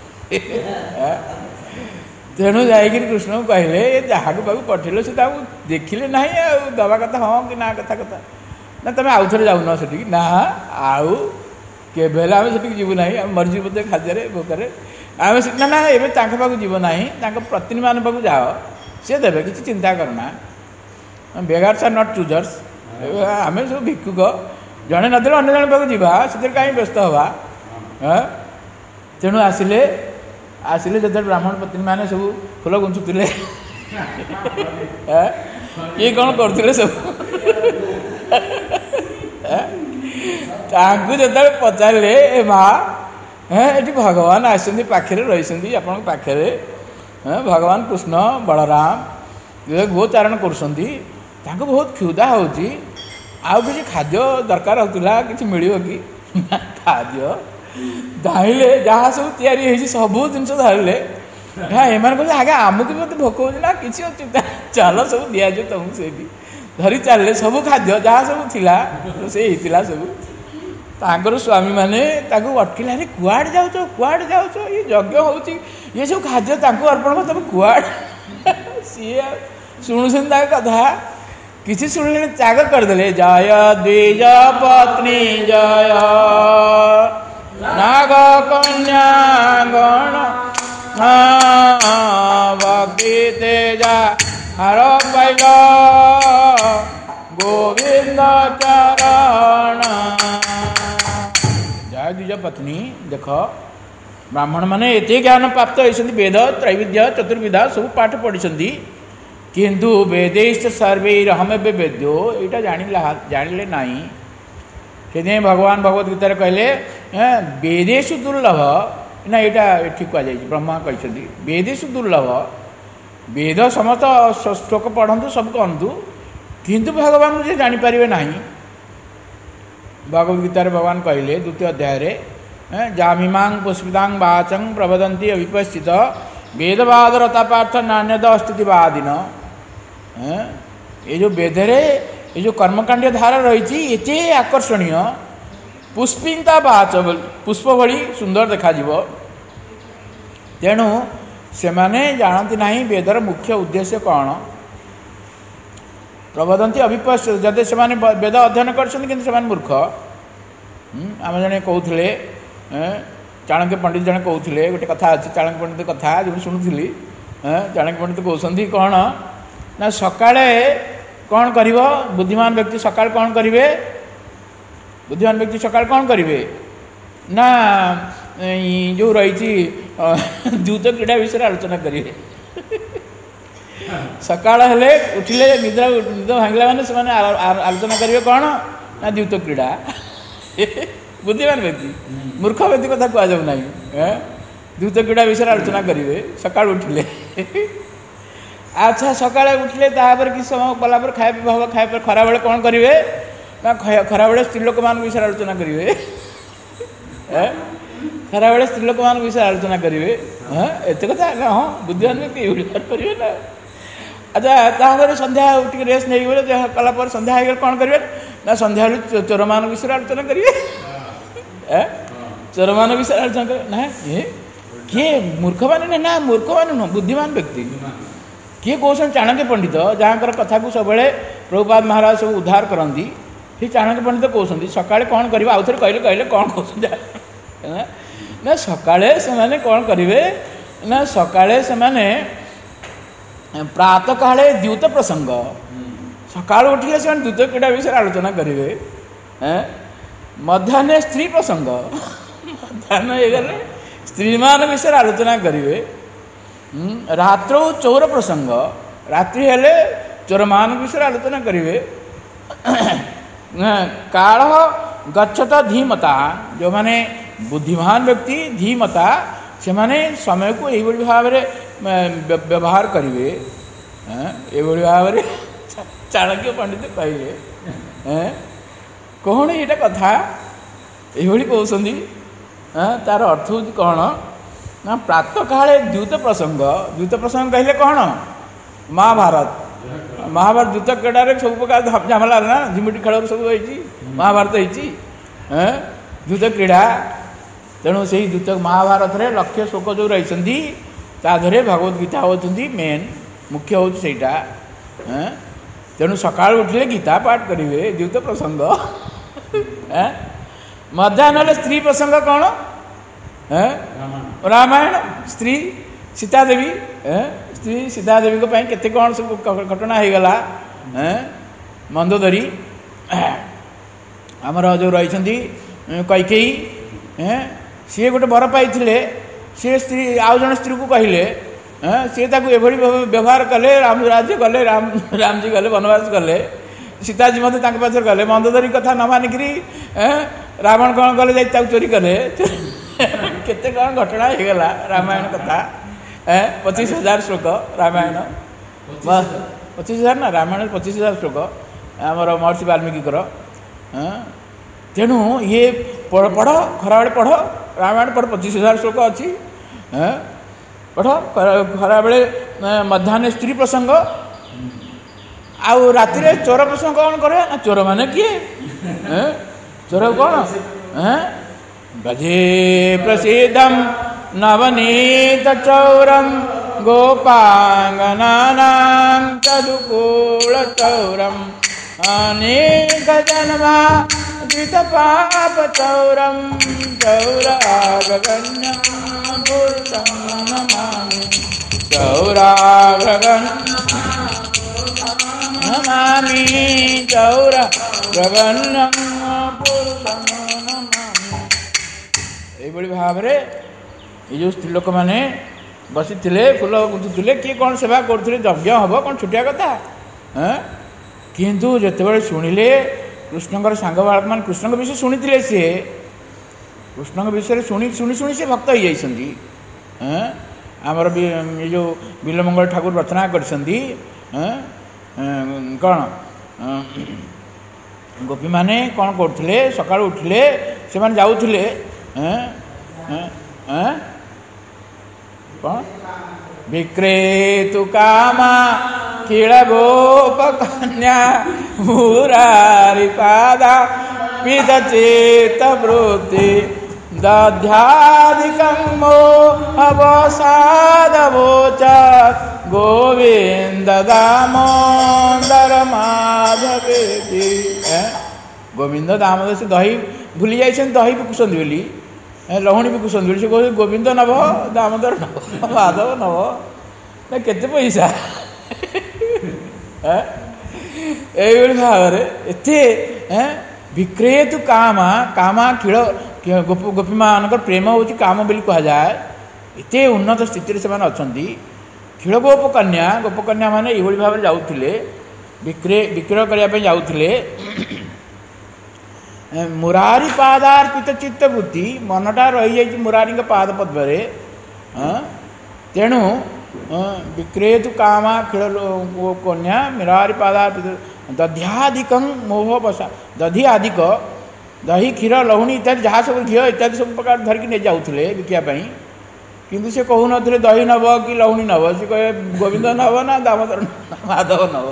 ତେଣୁ ଯାଇକିରି କୃଷ୍ଣଙ୍କୁ କହିଲେ, ଏ ଯାହାକୁ ପାଖକୁ ପଠେଇଲ ସେ ତାକୁ ଦେଖିଲେ ନାହିଁ, ଆଉ ଦେବା କଥା ହଁ କି ନା କଥା କଥା ନା, ତୁମେ ଆଉ ଥରେ ଯାଉନ ସେଠିକି? ନା ଆଉ କେବେ ହେଲେ ଆମେ ସେଠିକି ଯିବୁ ନାହିଁ, ଆମେ ମରିଯିବୁ ବୋଧେ ଖାଦ୍ୟରେ ଭୋକରେ। ଆମେ ନା ନା ଏବେ ତାଙ୍କ ପାଖକୁ ଯିବ ନାହିଁ, ତାଙ୍କ ପ୍ରତିନିଧିମାନଙ୍କ ପାଖକୁ ଯାଅ, ସିଏ ଦେବେ, କିଛି ଚିନ୍ତା କରନା। ବେଗାର୍ସ ଆର୍ ନଟ୍ ଚୁଜର୍ସ, ଆମେ ସବୁ ଭିକ୍ଷୁକ, ଜଣେ ନଦେଲେ ଅନ୍ୟ ଜଣେ ପାଖକୁ ଯିବା, ସେଥିରେ କାହିଁ ବ୍ୟସ୍ତ ହେବା। ତେଣୁ ଆସିଲେ ଆସିଲେ ଯେତେବେଳେ ବ୍ରାହ୍ମଣ ପତ୍ନୀମାନେ ସବୁ ଫୁଲ ଗୁଞ୍ଚୁଥିଲେ, ଇଏ କ'ଣ କରୁଥିଲେ ସବୁ, ତାଙ୍କୁ ଯେତେବେଳେ ପଚାରିଲେ, ଏ ମା ଏଠି ଭଗବାନ ଆସିଛନ୍ତି, ପାଖରେ ରହିଛନ୍ତି ଆପଣଙ୍କ ପାଖରେ, ଭଗବାନ କୃଷ୍ଣ ବଳରାମ ଗୋଚାରଣ କରୁଛନ୍ତି, ତାଙ୍କୁ ବହୁତ କ୍ଷୁଧା ହେଉଛି, ଆଉ କିଛି ଖାଦ୍ୟ ଦରକାର ହେଉଥିଲା, କିଛି ମିଳିବ କି? ଖାଦ୍ୟ ଧାଇଁଲେ, ଯାହା ସବୁ ତିଆରି ହେଇଛି ସବୁ ଜିନିଷ ଧରିଲେ। ହଁ ଏମାନେ କହିଲେ, ଆଜ୍ଞା ଆମକୁ ବି ମୋତେ ଭୋକ ହେଉଛି ନା, କିଛି ଅଛି ଚାଲ ସବୁ ଦିଆଯିବ ତମକୁ। ସେଇଠି ଧରି ଚାଲିଲେ ସବୁ ଖାଦ୍ୟ ଯାହା ସବୁ ଥିଲା, ରୋଷେଇ ହେଇଥିଲା ସବୁ। ତାଙ୍କର ସ୍ୱାମୀମାନେ ତାକୁ ଅଟକିଲେ, ଆରେ କୁଆଡ଼େ ଯାଉଛ, କୁଆଡ଼େ ଯାଉଛ, ଇଏ ଯଜ୍ଞ ହେଉଛି, ଇଏ ସବୁ ଖାଦ୍ୟ ତାଙ୍କୁ ଅର୍ପଣ କରି ତମେ କୁଆଡ଼େ? ସିଏ ଶୁଣୁଛନ୍ତି ତାଙ୍କ କଥା, କିଛି ଶୁଣିଲେନି, ତ୍ୟାଗ କରିଦେଲେ। ଜୟ ଦ୍ୱିଜ ପତ୍ନୀ ଜୟ, ନାଗ କନ୍ୟା ଗଣ ଭକ୍ତି ତେଜା ହର ପାଇଲ, ଗୋବିନ୍ଦ ଚରଣ। ଜୟ ଦ୍ୱିଜ ପତ୍ନୀ, ଦେଖ ବ୍ରାହ୍ମଣମାନେ ଏତେ ଜ୍ଞାନ ପ୍ରାପ୍ତ ହେଇଛନ୍ତି, ବେଦ ତ୍ରୈବିଧ୍ୟ ଚତୁର୍ବିଧା ସବୁ ପାଠ ପଢ଼ିଛନ୍ତି, କିନ୍ତୁ ବେदैଶ୍ଚ ସର୍ବୈରହମେବ ବେଦ୍ୟୋ, ଏଇଟା ଜାଣିଲା ଜାଣିଲେ ନାହିଁ। ସେଥିପାଇଁ ଭଗବାନ ଭଗବତ ଗୀତାରେ କହିଲେ, ବେଦେଷୁ ଦୁର୍ଲଭ, ନା ଏଇଟା ଏଠି କୁହାଯାଇଛି, ବ୍ରହ୍ମା କହିଛନ୍ତି ବେଦେଷୁ ଦୁର୍ଲଭ, ବେଦ ସମସ୍ତ ଶ୍ଲୋକ ପଢ଼ନ୍ତୁ, ସବୁ କରନ୍ତୁ, କିନ୍ତୁ ଭଗବାନଙ୍କୁ ଯେ ଜାଣିପାରିବେ ନାହିଁ। ଭଗବତ ଗୀତାରେ ଭଗବାନ କହିଲେ ଦ୍ୱିତୀୟ ଅଧ୍ୟାୟରେ, ଯାମିମାଂ ପୁଷ୍ପିତାଂ ବାଚଂ ପ୍ରବଦନ୍ତି ଅବିପଶ୍ଚିତ ବେଦବାଦ ରତାପାର୍ଥ ନାନ୍ୟଦ ଅସ୍ତିବାଦିନ। ଏ ଯେଉଁ ବେଦରେ ଏ ଯେଉଁ କର୍ମକାଣ୍ଡୀୟ ଧାରା ରହିଛି, ଏତେ ଆକର୍ଷଣୀୟ, ପୁଷ୍ପିତା ବାଚ, ପୁଷ୍ପ ଭଳି ସୁନ୍ଦର ଦେଖାଯିବ। ତେଣୁ ସେମାନେ ଜାଣନ୍ତି ନାହିଁ ବେଦର ମୁଖ୍ୟ ଉଦ୍ଦେଶ୍ୟ କ'ଣ। ପ୍ରବଦନ୍ତି ଅବିପଶ୍ଚିତ, ଯଦି ସେମାନେ ବେଦ ଅଧ୍ୟୟନ କରିଛନ୍ତି କିନ୍ତୁ ସେମାନେ ମୂର୍ଖ। ଆମେ ଜଣେ କହୁଥିଲେ, ଚାଣକ୍ୟ ପଣ୍ଡିତ ଜଣେ କହୁଥିଲେ, ଗୋଟେ କଥା ଅଛି ଚାଣକ୍ୟ ପଣ୍ଡିତ କଥା ଯେଉଁ ଶୁଣୁଥିଲି। ଚାଣକ୍ୟ ପଣ୍ଡିତ କହୁଛନ୍ତି କ'ଣ ନା, ସକାଳେ କ'ଣ କରିବ ବୁଦ୍ଧିମାନ ବ୍ୟକ୍ତି, ସକାଳେ କ'ଣ କରିବେ, ବୁଦ୍ଧିମାନ ବ୍ୟକ୍ତି ସକାଳେ କ'ଣ କରିବେ ନା, ଯେଉଁ ରହିଛି ଦ୍ୟୁତ କ୍ରୀଡ଼ା ବିଷୟରେ ଆଲୋଚନା କରିବେ। ସକାଳ ହେଲେ ଉଠିଲେ, ନିଦ୍ରା ନିଦ ଭାଙ୍ଗିଲା ମାନେ ସେମାନେ ଆଲୋଚନା କରିବେ କ'ଣ ନା, ଦ୍ୟୁତ କ୍ରୀଡ଼ା। ବୁଦ୍ଧିମାନ ବ୍ୟକ୍ତି, ମୂର୍ଖ ବ୍ୟକ୍ତି କଥା କୁହାଯାଉ ନାହିଁ। ଦ୍ୟୁତ କ୍ରୀଡ଼ା ବିଷୟରେ ଆଲୋଚନା କରିବେ ସକାଳୁ ଉଠିଲେ। ଆଚ୍ଛା ସକାଳେ ଉଠିଲେ, ତାପରେ କିଛି ସମୟ ଗଲା ପରେ ଖାଇବା ପିଇବା ହେବ, ଖାଇବା ପରେ ଖରାବେଳେ କ'ଣ କରିବେ ନା, ଖରାବେଳେ ସ୍ତ୍ରୀ ଲୋକମାନଙ୍କ ବିଷୟରେ ଆଲୋଚନା କରିବେ। ଖରାବେଳେ ସ୍ତ୍ରୀ ଲୋକମାନଙ୍କ ବିଷୟରେ ଆଲୋଚନା କରିବେ। ହଁ ଏତେ କଥା, ହଁ ବୁଦ୍ଧିମାନ ବ୍ୟକ୍ତି ଏଇଭଳି କରିବେ ନା। अच्छा तापर संध्या टी रेस्ट नहीं गले कलापर संध्या हो कौन करेंगे ना संध्या चोर मान विषय आलोचना करेंगे चोर मान विषय आलोचना करें ना किए मूर्ख मान ना मूर्ख मान नुह बुद्धिमान व्यक्ति किए कौन चाणक्य पंडित जहाँकर कथा को सब प्रभुपाद महाराज सब उद्धार करती से चाणक्य पंडित कहते सकाଳେ कौन करेंगे आउ थे कहले कहले कौन कहते ना सकाळे से कौन करेंगे ना सकाळे से प्रातः काले द्यूत प्रसंग सकाल उठिले से द्यूत क्रीड़ा विषय आलोचना करेंगे मध्याह्न स्त्री प्रसंग मध्याह्न ये स्त्री मान विषय आलोचना करेंगे रात्रौ चौर प्रसंग रात्रि हेले चोर मान विषय आलोचना करेंगे काल गच्छत धीमता जो माने बुद्धिमान व्यक्ति धीमता से माने समय को यही भाव में व्यवहार करेंगे ये भाव में चाणक्य पंडित कहले कौन ये कथा ये कहते तार अर्थ हूँ कौन ना प्रातः काले द्यूत प्रसंग द्यूत प्रसंग कहले कौन महाभारत महाभारत द्यूत क्रीडार सब प्रकार झमेला ना झिमुटी खेल सब महाभारत होती द्यूत क्रीड़ा तेणु से द्यूत महाभारत रे लक्ष्य शोक जो रही ताधरे भगवत गीता होती मेन मुख्य हूँ सेटा तेणु सकाल उठिले गीता पाठ करेंगे द्यूत प्रसंग मध्याह्न स्त्री प्रसंग कौन रामायण स्त्री सीता देवी स्त्री सीता देवी को केते कौन सब घटना हो गला मंदोदरी आमर जो रही कैकेयी सी गोटे वर पाई सी स्त्री आउ जन स्त्री को कहले सी व्यवहार कले राम राज्य गले राम राम जी गले वनवास गले सीताजी मत पाखे गले मंदोदरी कथा न मानिक रावण कौन कले जा चोरी कले केते कौन घटना हो गला रामायण कथा पच्चीस हजार श्लोक रामायण पच्चीस हजार ना रामायण पच्चीस हजार श्लोक आमर महर्षि वाल्मीकि तेणु ये पढ़ पढ़ खरा बेले पढ़ रामायण पढ़ पच्चीस हजार श्लोक अच्छी पढ़ खरा बेले मध्याह्न स्त्री प्रसंग आउ राति चोर प्रसंग कौन करे ना चोर माने किए चोर कौन गजे प्रसिद्धम नवनीत चौरम गोपांगनानां तदुकूल चौरम अनेक जन्मा जित पाप चौरम चौरागण्य पुरुषं नमामि चौरागण्य नमामि चौरागण्य पुरुषं नमामि एभଳି ଭାବରେ ये जो स्त्री लोक मैंने बसी फूल गुंथुले किए कौन सेवा करुले यज्ञ हम कौन छुटिया कथा किंतु जितेबाला शुणिले कृष्णकर सांग बालक मान कृष्ण विषय शुणी सी कृष्ण विषय शुणी शुणी शुणी सी भक्त हो जाती आमर ये जो बिलमंगल ठाकुर रचना कर कौन गोपी माने कौन करते सका उठिले से जाऊले कौन विक्रेतु कामा किल गोप कन्या मुरारी पादा पिद चेत वृत्ति दध्यादिकं मोहवसादवोच गोविंद दामोदर माधवेति गोविंद दामोदर से दही भूली जाइए दही बिकुसन बोली लहुणी बिकुसन बोली से कह गोविंद नब दामोदर नब माधव नब ना केते पैसा ये भाव एत विक्रेतु कामा कामा खिल गोप गोपी मान प्रेम हूँ काम बोली कह जाए एत उन्नत स्थिति से अच्छा खिल गोप कन्या गोप कन्या मैंने ये भाव में जाऊे विक्रय विक्रय करने जाऊे मुरारी पादार्पित चित्त वृत्ति मनटा रही जाए मुरारी पाद पद्मे तेणु विक्रेतु कामा खिल कन्या मुरारी पादार्पित दध्यादिक मोह बसा दधि आदिक दही क्षीर लहुणी इत्यादि जहाँ सब घी इत्यादि सब प्रकार धरिकी नहीं जाऊे बिकापी କିନ୍ତୁ ସେ କହୁନଥିଲେ ଦହି ନେବ କି ଲହୁଣୀ ନେବ, ସେ କହେ ଗୋବିନ୍ଦ ନେବ ନା ଦାମୋଦର ମାଧବ ନେବ।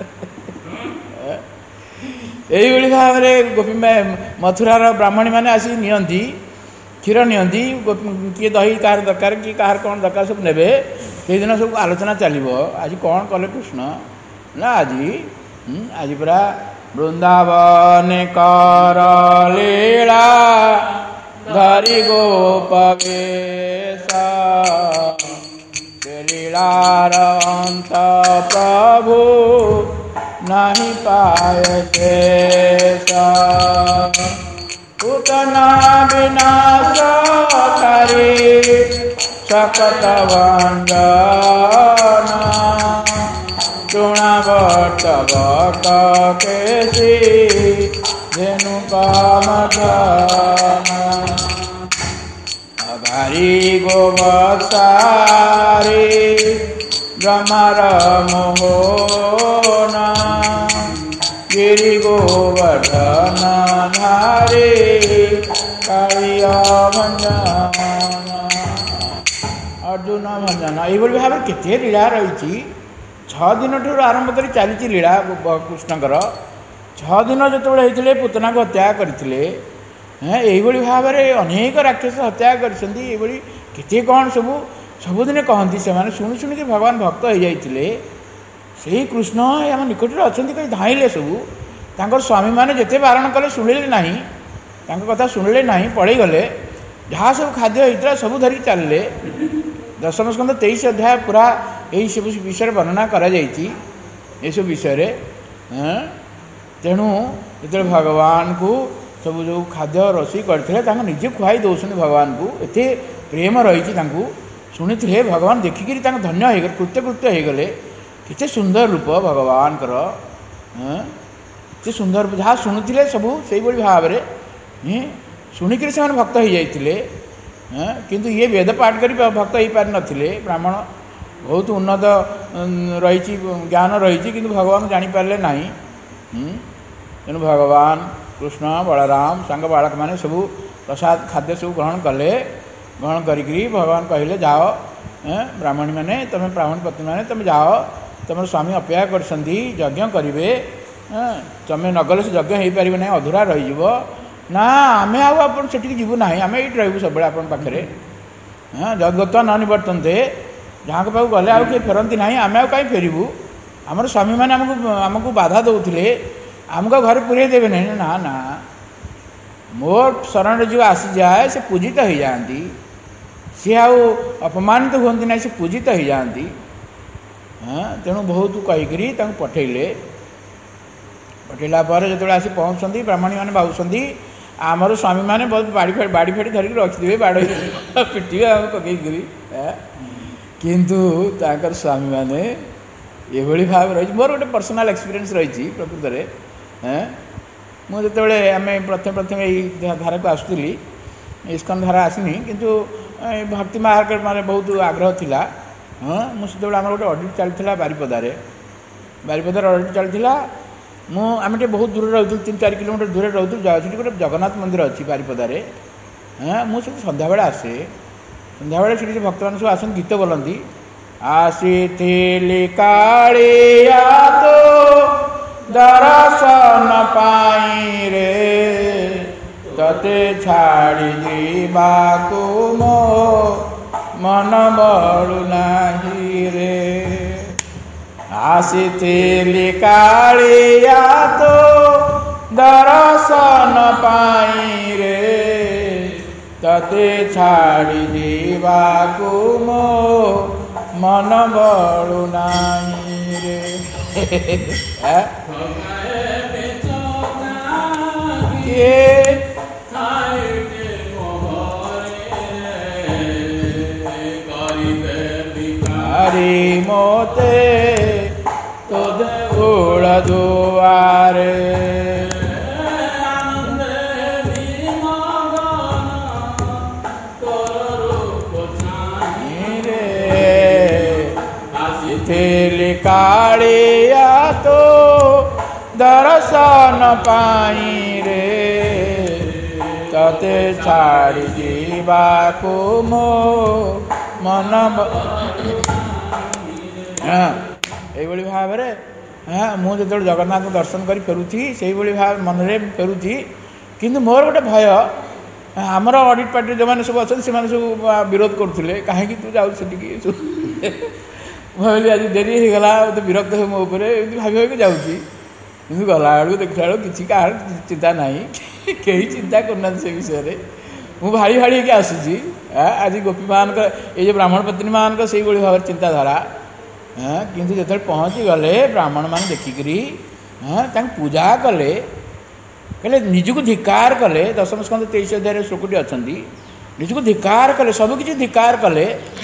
ଏଇଭଳି ଭାବରେ ଗୋପୀ ମଥୁରାର ବ୍ରାହ୍ମଣୀମାନେ ଆସି ନିଅନ୍ତି, କ୍ଷୀର ନିଅନ୍ତି, କିଏ ଦହି କାହାର ଦରକାର, କିଏ କାହାର କ'ଣ ଦରକାର ସବୁ ନେବେ। ସେଇଦିନ ସବୁ ଆଲୋଚନା ଚାଲିବ, ଆଜି କ'ଣ କଲେ କୃଷ୍ଣ ନା ଆଜି ଆଜି ପୁରା ବୃନ୍ଦାବନ କର ଲୀଳା ଧରି ଗୋପବେଶ, ସେ ଲୀଳାର ଅନ୍ତ ପ୍ରଭୁ ନାହିଁ ପାଏ ଶେଷ। ପୂତନା ବିନାଶକାରୀ ଶକଟ ଭଞ୍ଜନ, ତୃଣାବର୍ତ୍ତବକ କେଶୀ ଧେନୁ କାମଧନ। ଅଘାରି ଗୋବତ୍ସାରୀ ବ୍ରହ୍ମାର ମୋହନ, ଗିରି ଗୋବର୍ଦ୍ଧନ ଧାରି କାଳିୟ ଭଞ୍ଜନ। ଅର୍ଜୁନ ଭଞ୍ଜନ ଏଇଭଳି ଭାବରେ କେତେ ଲୀଳା ରହିଛି। ଛଅ ଦିନ ଠାରୁ ଆରମ୍ଭ କରି ଚାଲିଛି ଲୀଳା କୃଷ୍ଣଙ୍କର। ଛଅ ଦିନ ଯେତେବେଳେ ହେଇଥିଲେ ପୁତନାକୁ ହତ୍ୟା କରିଥିଲେ, ହଁ ଏଇଭଳି ଭାବରେ ଅନେକ ରାକ୍ଷସ ହତ୍ୟା କରିଛନ୍ତି। ଏଇଭଳି କେତେ କ'ଣ ସବୁ ସବୁଦିନ କହନ୍ତି ସେମାନେ। ଶୁଣି ଶୁଣିକି ଭଗବାନ ଭକ୍ତ ହେଇଯାଇଥିଲେ। ସେଇ କୃଷ୍ଣ ଆମ ନିକଟରେ ଅଛନ୍ତି କହି ଧାଇଁଲେ ସବୁ। ତାଙ୍କର ସ୍ୱାମୀମାନେ ଯେତେ ବାରଣ କଲେ ଶୁଣିଲେ ନାହିଁ, ତାଙ୍କ କଥା ଶୁଣିଲେ ନାହିଁ, ପଳେଇଗଲେ। ଯାହା ସବୁ ଖାଦ୍ୟ ହେଇଥିଲା ସବୁ ଧରିକି ଚାଲିଲେ। ଦଶମ ସ୍କନ୍ଧ ତେଇଶ ଅଧ୍ୟାୟ ପୁରା ଏହିସବୁ ବିଷୟରେ ବର୍ଣ୍ଣନା କରାଯାଇଛି, ଏସବୁ ବିଷୟରେ। ତେଣୁ ଯେତେବେଳେ ଭଗବାନଙ୍କୁ ସବୁ ଯେଉଁ ଖାଦ୍ୟ ରୋଷେଇ କରିଥିଲେ ତାଙ୍କୁ ନିଜେ ଖୁଆଇ ଦେଉଛନ୍ତି ଭଗବାନଙ୍କୁ, ଏତେ ପ୍ରେମ ରହିଛି ତାଙ୍କୁ। ଶୁଣିଥିଲେ ଭଗବାନ ଦେଖିକିରି ତାଙ୍କୁ ଧନ୍ୟ ହେଇଗଲେ, କୃତ୍ୟକୃତ୍ୟ ହେଇଗଲେ। କେତେ ସୁନ୍ଦର ରୂପ ଭଗବାନଙ୍କର, କେତେ ସୁନ୍ଦର ରୂପ। ଯାହା ଶୁଣୁଥିଲେ ସବୁ ସେଇଭଳି ଭାବରେ ଶୁଣିକିରି ସେମାନେ ଭକ୍ତ ହେଇଯାଇଥିଲେ। କିନ୍ତୁ ଇଏ ବେଦ ପାଠ କରି ଭକ୍ତ ହେଇପାରିନଥିଲେ। ବ୍ରାହ୍ମଣ ବହୁତ ଉନ୍ନତ ରହିଛି, ଜ୍ଞାନ ରହିଛି, କିନ୍ତୁ ଭଗବାନ ଜାଣିପାରିଲେ ନାହିଁ। ତେଣୁ ଭଗବାନ କୃଷ୍ଣ ବଳରାମ ସାଙ୍ଗ ବାଳକମାନେ ସବୁ ପ୍ରସାଦ ଖାଦ୍ୟ ସବୁ ଗ୍ରହଣ କଲେ। ଗ୍ରହଣ କରିକିରି ଭଗବାନ କହିଲେ, ଯାଅ ବ୍ରାହ୍ମଣୀମାନେ, ତୁମେ ବ୍ରାହ୍ମଣୀ ପତ୍ନୀମାନେ ତୁମେ ଯାଅ, ତୁମର ସ୍ୱାମୀ ଅପେକ୍ଷା କରିଛନ୍ତି, ଯଜ୍ଞ କରିବେ। ତୁମେ ନଗଲେ ସେ ଯଜ୍ଞ ହେଇପାରିବ ନାହିଁ, ଅଧୁରା ରହିଯିବ। ନା ଆମେ ଆଉ ଆପଣ ସେଠିକି ଯିବୁ ନାହିଁ, ଆମେ ଏଇଠି ରହିବୁ ସବୁବେଳେ ଆପଣଙ୍କ ପାଖରେ। ହଁ ଯଦ୍ଗତ୍ୱା ନ ନିବର୍ତ୍ତନ୍ତେ, ଯାହାଙ୍କ ପାଖକୁ ଗଲେ ଆଉ କିଏ ଫେରନ୍ତି ନାହିଁ, ଆମେ ଆଉ କାହିଁ ଫେରିବୁ। ଆମର ସ୍ୱାମୀମାନେ ଆମକୁ ଆମକୁ ବାଧା ଦେଉଥିଲେ, ଆମକୁ ଘରେ ପୁରେଇ ଦେବେ ନାହିଁ। ନା ନା, ମୋର ଶରଣରେ ଯେଉଁ ଆସିଯାଏ ସେ ପୂଜିତ ହେଇଯାଆନ୍ତି, ସିଏ ଆଉ ଅପମାନିତ ହୁଅନ୍ତି ନାହିଁ, ସେ ପୂଜିତ ହେଇଯାଆନ୍ତି। ହଁ ତେଣୁ ବହୁତ କହିକିରି ତାଙ୍କୁ ପଠେଇଲେ। ପଠେଇଲା ପରେ ଯେତେବେଳେ ଆସି ପହଞ୍ଚୁଛନ୍ତି, ବ୍ରାହ୍ମଣୀମାନେ ଭାବୁଛନ୍ତି ଆମର ସ୍ୱାମୀମାନେ ବହୁତ ବାଡ଼ି ଫାଡ଼ି ବାଡ଼ି ଫାଡ଼ି ଧରିକି ରଖିଥିବେ, ବାଡ଼େଇ ପିଟିବେ ଆମେ ପକେଇକିରି। କିନ୍ତୁ ତାଙ୍କର ସ୍ୱାମୀମାନେ ଏଭଳି ଭାବରେ ରହିଛି। ମୋର ଗୋଟେ ପର୍ସନାଲ ଏକ୍ସପିରିଏନ୍ସ ରହିଛି ପ୍ରକୃତରେ। ମୁଁ ଯେତେବେଳେ ଆମେ ପ୍ରଥମେ ପ୍ରଥମେ ଏଇ ଧାରାକୁ ଆସୁଥିଲି, ଇସ୍କନ ଧାରା ଆସିନି, କିନ୍ତୁ ଭକ୍ତି ମାର୍ଗରେ ମାନେ ବହୁତ ଆଗ୍ରହ ଥିଲା। ହଁ ମୁଁ ସେତେବେଳେ ଆମର ଗୋଟେ ଅଡ଼ିଟ୍ ଚାଲିଥିଲା ବାରିପଦାରେ। ବାରିପଦାରେ ଅଡ଼ିଟ୍ ଚାଲିଥିଲା। ମୁଁ ଆମେ ଟିକେ ବହୁତ ଦୂରରେ ରହୁଥିଲୁ, ତିନି ଚାରି କିଲୋମିଟର ଦୂରରେ ରହୁଥିଲୁ। ସେଠି ଗୋଟେ ଜଗନ୍ନାଥ ମନ୍ଦିର ଅଛି ବାରିପଦାରେ। ହଁ ମୁଁ ସେଠି ସନ୍ଧ୍ୟାବେଳେ ଆସେ। ସନ୍ଧ୍ୟାବେଳେ ସେଠି ସେ ଭକ୍ତମାନେ ସବୁ ଆସନ୍ତି, ଗୀତ ବୋଲନ୍ତି। ଆସିଥିଲି କାଳିଆ ତୋ ଦର୍ଶନ ପାଇଁ ରେ, ତତେ ଛାଡ଼ି ଯିବାକୁ ମୋ ମନ ବଳୁ ନାହିଁ ରେ। ଆସିଥିଲି କାଳିଆ ତୋ ଦର୍ଶନ ପାଇଁ ରେ, ତତେ ଛାଡ଼ି ଯିବାକୁ ମୋ ମନ ବଳୁ ନାହିଁ ରେ। କିଏ ହରି ମୋତେ ତୋ ଗୋଳ ଦୁଆରେ, ଆସିଥିଲି କାଳିଆ ତୋ ଦର୍ଶନ ପାଇଁ ରେ, ତତେ ଛାଡ଼ି ଯିବାକୁ ମୋ मन हाँ यही भाव में हाँ मुझे जो जगन्नाथ दर्शन कर फेरुथी से भाव मन में फेरुथी किंतु मोर गोटे भय आमर ऑडिट पार्टी जो मैंने सब अच्छा से सब विरोध करुले कहीं तू जाऊ भाविली आज डेरी हो गला तो विरक्त हो मो भाभी भाई जाऊँगी कि गला बेलू देखला बेलू किसी कहार चिंता ना कहीं चिंता करना से विषय में मुझे भाड़ी भाड़ी होगी आसूसी आज गोपी मान ये जो ब्राह्मण पत्नी मान से भाव चिंताधारा हाँ किंतु जो पहुँची गले ब्राह्मण मान देखिकी हाँ पूजा कले कहले निजको धिकार कले दशम स्कंद तेईस अध्याय श्लोकटी अच्छा निजको धिकार कले सबकि धिकार कले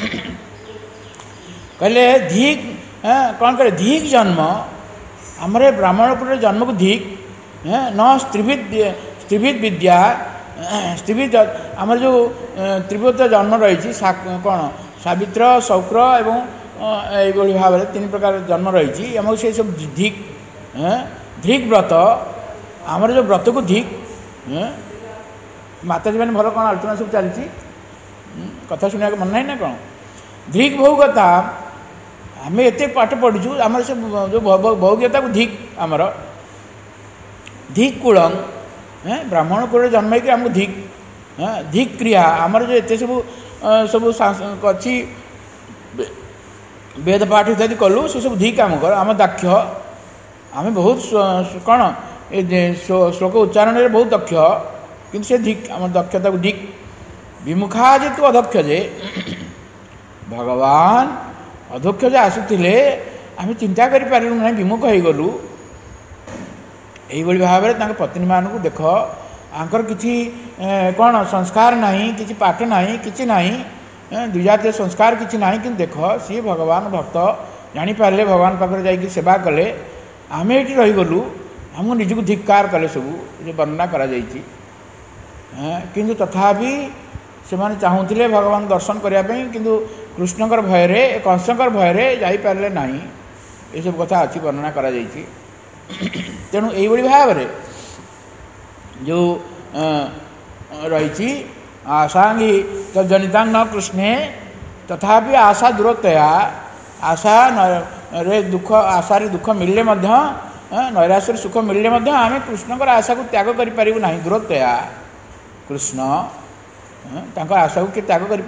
कहले धिक हाँ कौन कहे धिक जन्म आमर ब्राह्मणपुर जन्म को धिक हाँ न स्त्रीभिद स्त्रीभिद विद्या स्त्रीभिद आमर जो त्रिभुत जन्म रही कौन सावित्र शौक्र एवं यही भाव में तीन प्रकार जन्म रही आम से सब धिक धिक व्रत आमर जो व्रत को धिक माताजी मैंने भल कौन आलोचना सब चलती कथा शुणा मन ना ना कौन धिक भौगता आम एत पाठ पढ़ीचु आम से जो भौग्यता को धिक आमर धिक कूलम हाँ ब्राह्मण कूल जन्म हो आमको धिक हाँ धिक क्रिया आमर जो एत सब सब अच्छी वेद पाठ इत्यादि कलु से सब धिक आम कर आम दक्ष आम बहुत कौन ये श्लोक उच्चारण में बहुत दक्ष किंतु से धिक आम दक्षता को धिक विमुखा जेतु अध्यक्ष जे भगवान अध्यक्ष जे आसुले आम चिंता करूँ ना विमुख हो गलु यही भाव में पत्नी मान को देख आंकर किसी कौन संस्कार नहीं किसी पाठ नहीं किसी नहीं द्विजातीय संस्कार किसी ना कि देख सी भगवान भक्त जापारे भगवान पाखे जाकि सेवा कले आम ये रहीगलु आमको निजक धिक्कार कले सब जो वर्णना करा किंतु तथापि से चाहूले भगवान दर्शन करने किंतु कृष्णकर भୟରେ कंसकर भୟରେ जापारे ना ये सब कथा अच्छी वर्णना करा तेणु यही भाव में जो रही आशांगी तजनिता न कृष्णे तथापि आशा दूरतया आशा रे दुख आशा रे दुख मिलले नैराश्य सुख मिलले आम कृष्णकर आशा को त्याग करूँ ना दूरतया कृष्ण आशा को किए त्याग कर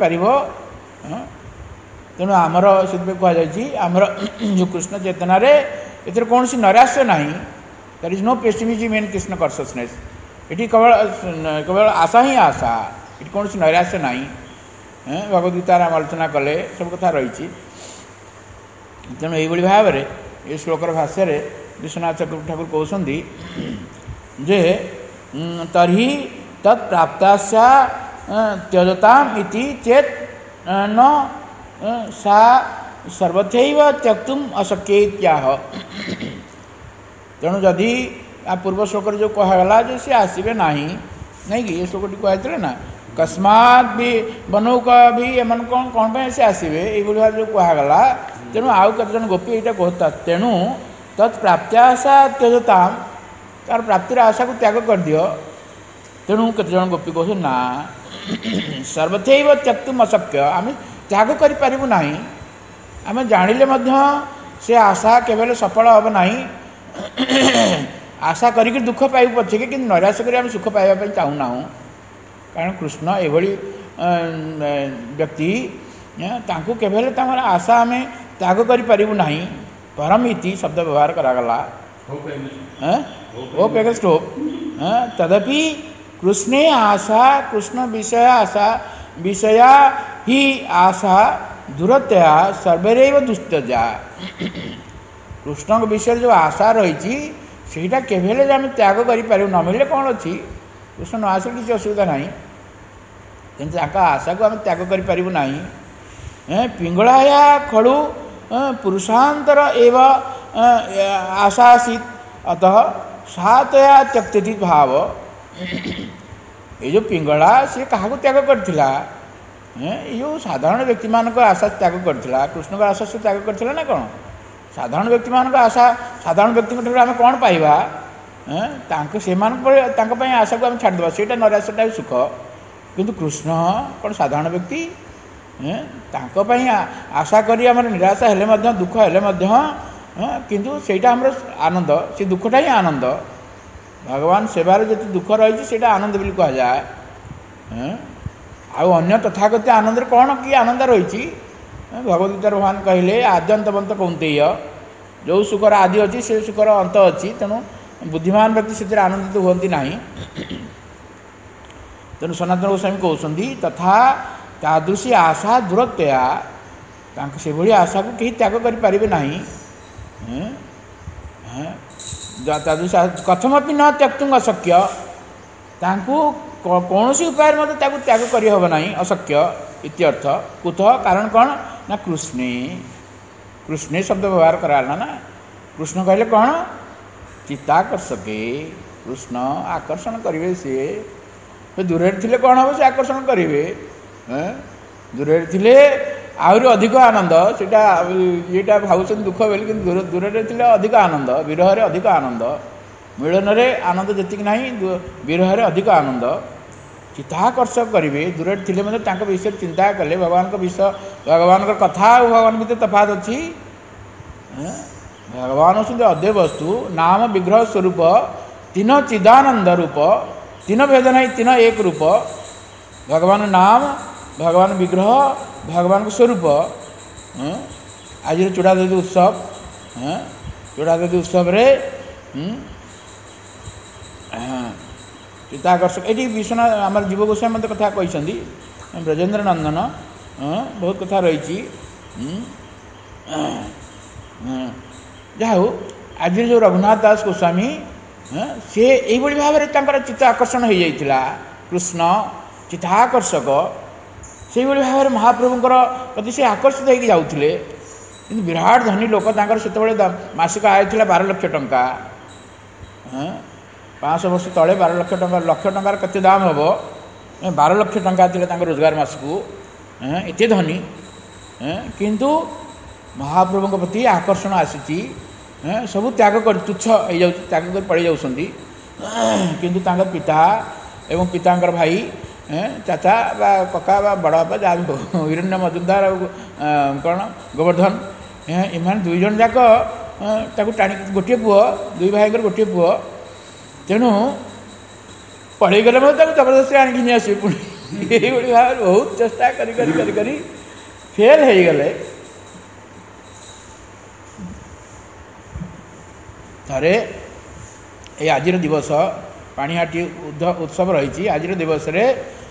तेणु आमर से कहुई आमर जो कृष्ण चेतना रे एथर कौन सी नैराश्य ना there is no pessimism in Krishna consciousness ये केवल केवल आशा ही आशा ये कौन सी नैराश्य ना भगवदगीतार आम आलोचना कले सब कथा रही तेणु यही भाव में ये श्लोकर भाष्य विश्वनाथ ठाकुर कहते जे तरी तत्प्राप्तास्या त्यजताम इति चेत न सा सर्वथैव त्यक्तुम अशक्येत्याह तेणु जदि आ पूर्व श्लोक जो कहगला जे सी आसबे ना नहीं कि ये श्लोकटी कहते ना कस्मात भी बनौक भी एम कौन कौन से आसबे ये भाव जो कहगला तेणु आउ कतजन गोपी यहाँ कहता तेणु तत्प्राप्त्याशा त्यजताम तार प्राप्तिर आशा को त्याग कर दियो तेणु कतजन गोपी कह ना सर्वथैव त्यक्तुम अशक्य आम त्याग करूँ ना आम जानिले से आशा केवल सफल हम ना आशा करी दुख पाइबू पछे कि नैराश्य कर सुख पाइबा चाहूना कारण कृष्ण एभली व्यक्ति तांको केवल आशा आम त्याग करूँ ना परम इति शब्द व्यवहार करागला होप एगेंस्ट होप तदपि कृष्णे आशा कृष्ण विषय आशा विषया ही आशा दूरतया सर्वरेव दुस्तजा कृष्ण विषय जो आशा रही सेटा केवल आम त्याग करूँ न मिले कौन अच्छी कृष्ण न आस किसी असुविधा ना कि आशा को आम त्याग करूँ ना पिंगलाया खड़ू पुरुषांतर एव आशा आसीत अतः सातया त्यक्ति भाव ये जो पिंगला सी क्या त्याग करथिला यो साधारण व्यक्ति मान आशा त्याग करथिला कृष्ण को आशा से त्याग करथिला ना कौन साधारण व्यक्ति मान आशा साधारण व्यक्ति आम कौन पाइबा से आशा को आम छाड़देवा से नैराश्यटा सुख किंतु कृष्ण कौन साधारण व्यक्ति तांको पई आशा करी आमर निराशा हेले मध्य दुख हेले मध्य किंतु सेटा आमर आनंद से दुखटा ही आनंद भगवान सेवार जो दुख रही है आनंद बोली कह जाए आउ अन्य तथागत आनंद कौन कि आनंद रही भगवद्गीता भगवान कहले आद्यंतवंत कौंतेय जो सुखर आदि अच्छी से सुखर अंत अच्छी तेणु बुद्धिमान व्यक्ति से आनंदित हुए ना तेणु सनातन गोस्वामी कहते तथा तादृशी आशा दूरतया से भली आशा को कहीं त्याग करें ना तादृश कथमपि न त्यक्तुं अशक्य कौन सी उपाय मत त्याग करहब ना अशक्य इत्यर्थ कुतः कारण कौन ना कृष्णे कृष्णे शब्द व्यवहार कराला ना कृष्ण कहले कौन चित्ताकर्षके कृष्ण आकर्षण करेंगे सी दूर थे कौन हम से आकर्षण करेंगे दूर थे आहरी अधिक आनंद सेटा येटा भावुं दुख बोली कि दूर दूर थे अधिक आनंद विरह अधिक आनंद मिलन रे आनंद जी ना विरह अधिक आनंद चित्ताकर्षक करेंगे दूर थे मतलब विषय चिंता कले भगवान विषय भगवान कथा और भगवान भीतर तफात अच्छी भगवान होते अद्वैत वस्तु नाम विग्रह स्वरूप तीन चिदानंद रूप तीन भेद नहीं तीन एक रूप भगवान नाम भगवान विग्रह भगवान स्वरूप आज चूड़ादधी उत्सव चूड़ादधी उत्सव रे चित्ताकर्षक ये विश्वनाथ आम जीव गोस्वामी मत कथा कहते ब्रजेन्द्र नंदन बहुत कथा रही जाऊ आज जो रघुनाथ दास गोस्वामी सी यही भाव में चित्त आकर्षण हो जाता कृष्ण चित्ताकर्षक से भाव में महाप्रभुंर प्रति से आकर्षित होकर जाऊे कि विराट धनी लोक से मासिक आय थी बार लक्ष टंका पाँच वर्ष तले बार लक्ष टंका लक्ष टंकार केते दाम हम बार लक्ष टंका थी रोजगार मासक एत धनी किंतु महाप्रभु प्रति आकर्षण आसी सब त्याग कर तुच्छ हो त्याग कर पड़ जाऊँगी किंतु तांकर पिता एवं पितांकर भाई चाचा बा कका बा बड़ापा जहाँ भी हिरण्य मजुमदार कौन गोवर्धन एम दुई जन जाक टाणी गोटे पुओ दुई भाई गोटे पुओ तेणु पढ़े गले जबरदस्ती आनिक आस पुणी ये भाव बहुत चेष्टा करी करी करी करी फेल हो गले थे ये आज दिवस पाणिहाटी उत्सव रही आज दिवस रे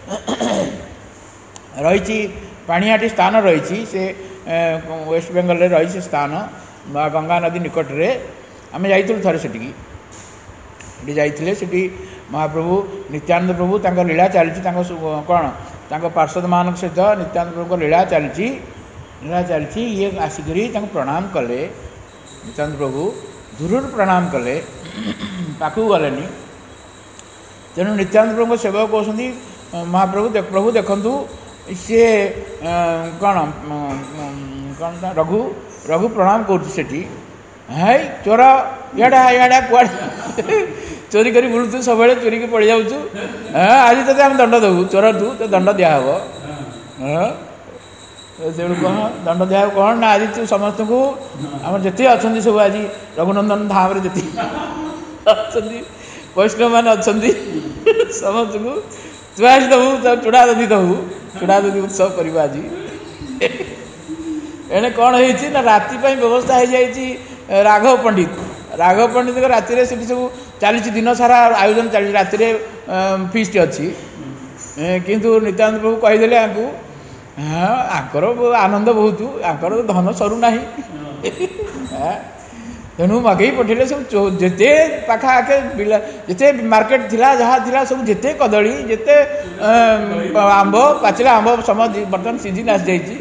रही पाणिहाटी स्थान रही से वेस्ट बेंगल रे रही से स्थान गंगा नदी निकट रे आम जाइलु थे से जाइए से महाप्रभु नित्यानंद प्रभु तांको लीला चली कौन तांको पार्षद मान सहित नित्यानंद प्रभु लीला चली लीला चली ये आसिक प्रणाम कले नित्यानंद प्रभु दूर प्रणाम कले पाखु गलेनी तेणु नित्यानंद प्रभु सेवक कहते महाप्रभु देख प्रभु देखु सी कौन कौन रघु रघु प्रणाम करी है चोर इड़ा इड़ा कुआड़े चोरी कर बुलूँ सब चोरी की पड़ जाऊँ आज तो आम दंड देवु चोर तू तो दंड दिहब से कह दंड दिया कौन ना आज तू समस्त को आम जिते अच्छा सब आज रघुनंदन धाम रे जी अच्छा वैष्णव मान अच्छा समस्त को तू आज दबू चूड़ादधी दबू चूड़ादधी उत्सव करवा आज एने कौन होती ना राति व्यवस्था हो जाए राघव पंडित राघव पंडित राति सब चली दिन सारा आयोजन चली राति फीस्ट अच्छी किंतु नित्यानंद प्रभु कहीदे आपको हाँ आंकर आनंद बहुत आंकर धन सरुना तेणु मगई पठेले सब जिते पाखा आखे जिते मार्केट थिला जहाँ थिला सब जिते कदली जिते आंब पाचिला आंब समय बर्तमान सीजन आसी जाइए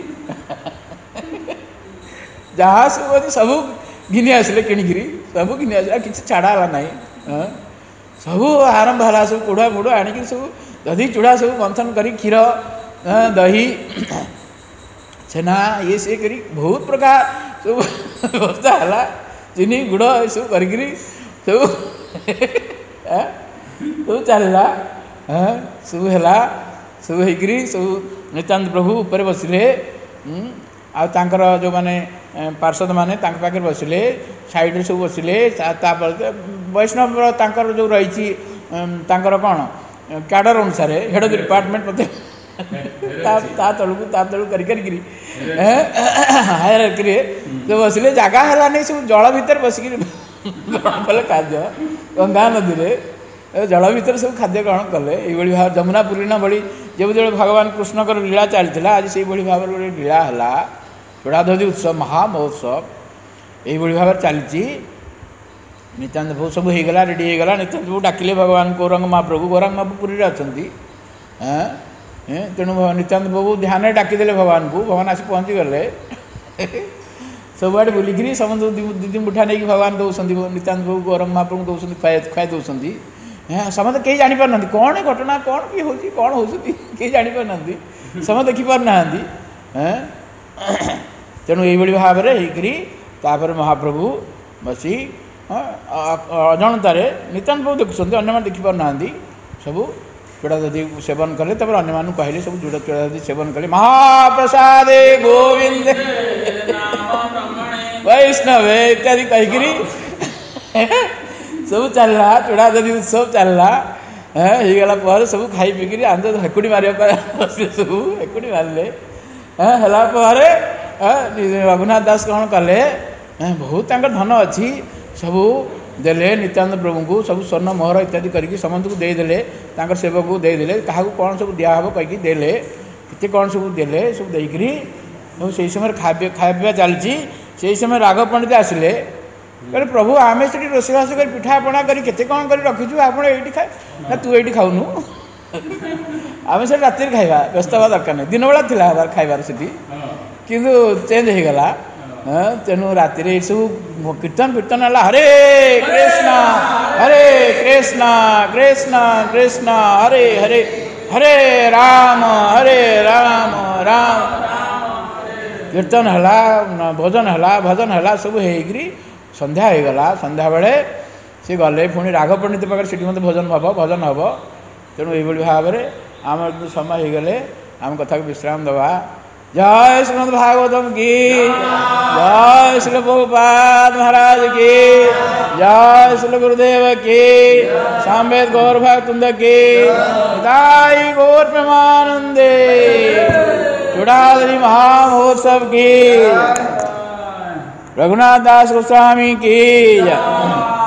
जहाँ सब सब घिनी आसिले किणिकी सब घिनी आसला कि छाड़ा ना सब आरंभ है सब कुड़ा मुड़ आणिक सब दधी चूड़ा सब मंथन कर क्षीर दही छेना ये से करी बहुत प्रकार सब व्यवस्था है चीनी गुड़ ये सब कर सब सब चलला सब है सब हो सब नित्यानंद प्रभु ऊपर बसिले आ तांकर जो माने पार्षद माने तांक पाखे बसिले साइड सब बसिले वैष्णव तांकर जो रही तांकर कौन कैडर अनुसार हेड ऑफ द डिपार्टमेंट मते ता तलू ता तलू करी करी हायरार्की जो बसिले जगह है नहीं सब जल भितर बसिक भले खाद्य गंगा नदी में जल भितर सब खाद्य ग्रहण कले ये भाव जमुना पूर्णिमा भली जो जो भगवान कृष्णकर लीला चलता आज से भाव गोटे लीला है चूड़ाधरी उत्सव महामहोत्सव ये भाव चलती नित्यानंद प्रभु सब होगला रेडी होगला नित्यानंद प्रभु डाकिले भगवान गौरांग महाप्रभु गौरांग महाप्रभु पुरी अच्छा तेणु नित्यानंद प्रभु ध्यान डाकिदेले भगवान को भगवान आसी पहुँची गले सबुआड़े बुलिकी समस्त दीदी मुठा नहीं भगवान दौरान नित्यानंद प्रभु गौरांग महाप्रभु दौरान खुआई खुआई दौरान समस्त कहीं जापर ना कौन घटना कौन किए हो कौन हो कहीं जापर ना समस्त देखिपार ना तेणु ये भाव में महाप्रभु बसी अजाणतार नित्यानंद प्रभु देखुं अन्य देखिपार ना सब चूड़ा दधी सेवन कले तब अन्य कहले सब चूड़ा चूड़ा दधी सेवन कले महाप्रसादे गोविंद वैष्णव इत्यादि कहीकि सब चलला चूड़ा दधी उत्सव चलला होगला सब खाई पीकि आंद हेकुड़ी मारे सब हेकुड़ी मारे है रघुनाथ दास कौन कले बहुत धन अच्छी सब देले नित्यानंद प्रभु को सब स्वर्ण मोहर इत्यादि करके समस्त को देदेले सेवक को देदेले क्या कौन सब दिहब कहीं देले कितने कौन सब देले सब देकरी से समय खाया खाया चलती से समय राघव पंडित आसिले कहले प्रभु आम से रोषेबास कर पिठा पणा कर कौन कर रखीचु आप खाए ना तू ये खाऊनु आम से राति खाइबा व्यस्त हवा दरकार नहीं दिन बेला थी खाइबार से किंतु चेंज हो गला तेणु राति सब कीर्तन कीर्तन है हरे कृष्ण हरे कृष्ण कृष्ण कृष्ण हरे हरे हरे राम हरे राम राम कीर्तन है भजन है भजन है सब होगी संध्या हो गला संध्या बेले सी गले पुणी राघव पंडित पाखे से मत भजन हम भजन हम तेणु ये भाव में आम समय हो गले आम कथा को विश्राम दवा जय श्रीमद् भागवतम की जय श्री प्रभुपाद महाराज की जय श्री गुरुदेव की सामवेद गौर भक्तवृंद की निताई गौर प्रेमानंदे चूड़ाधरी महामहोत्सव की रघुनाथ दास गोस्वामी की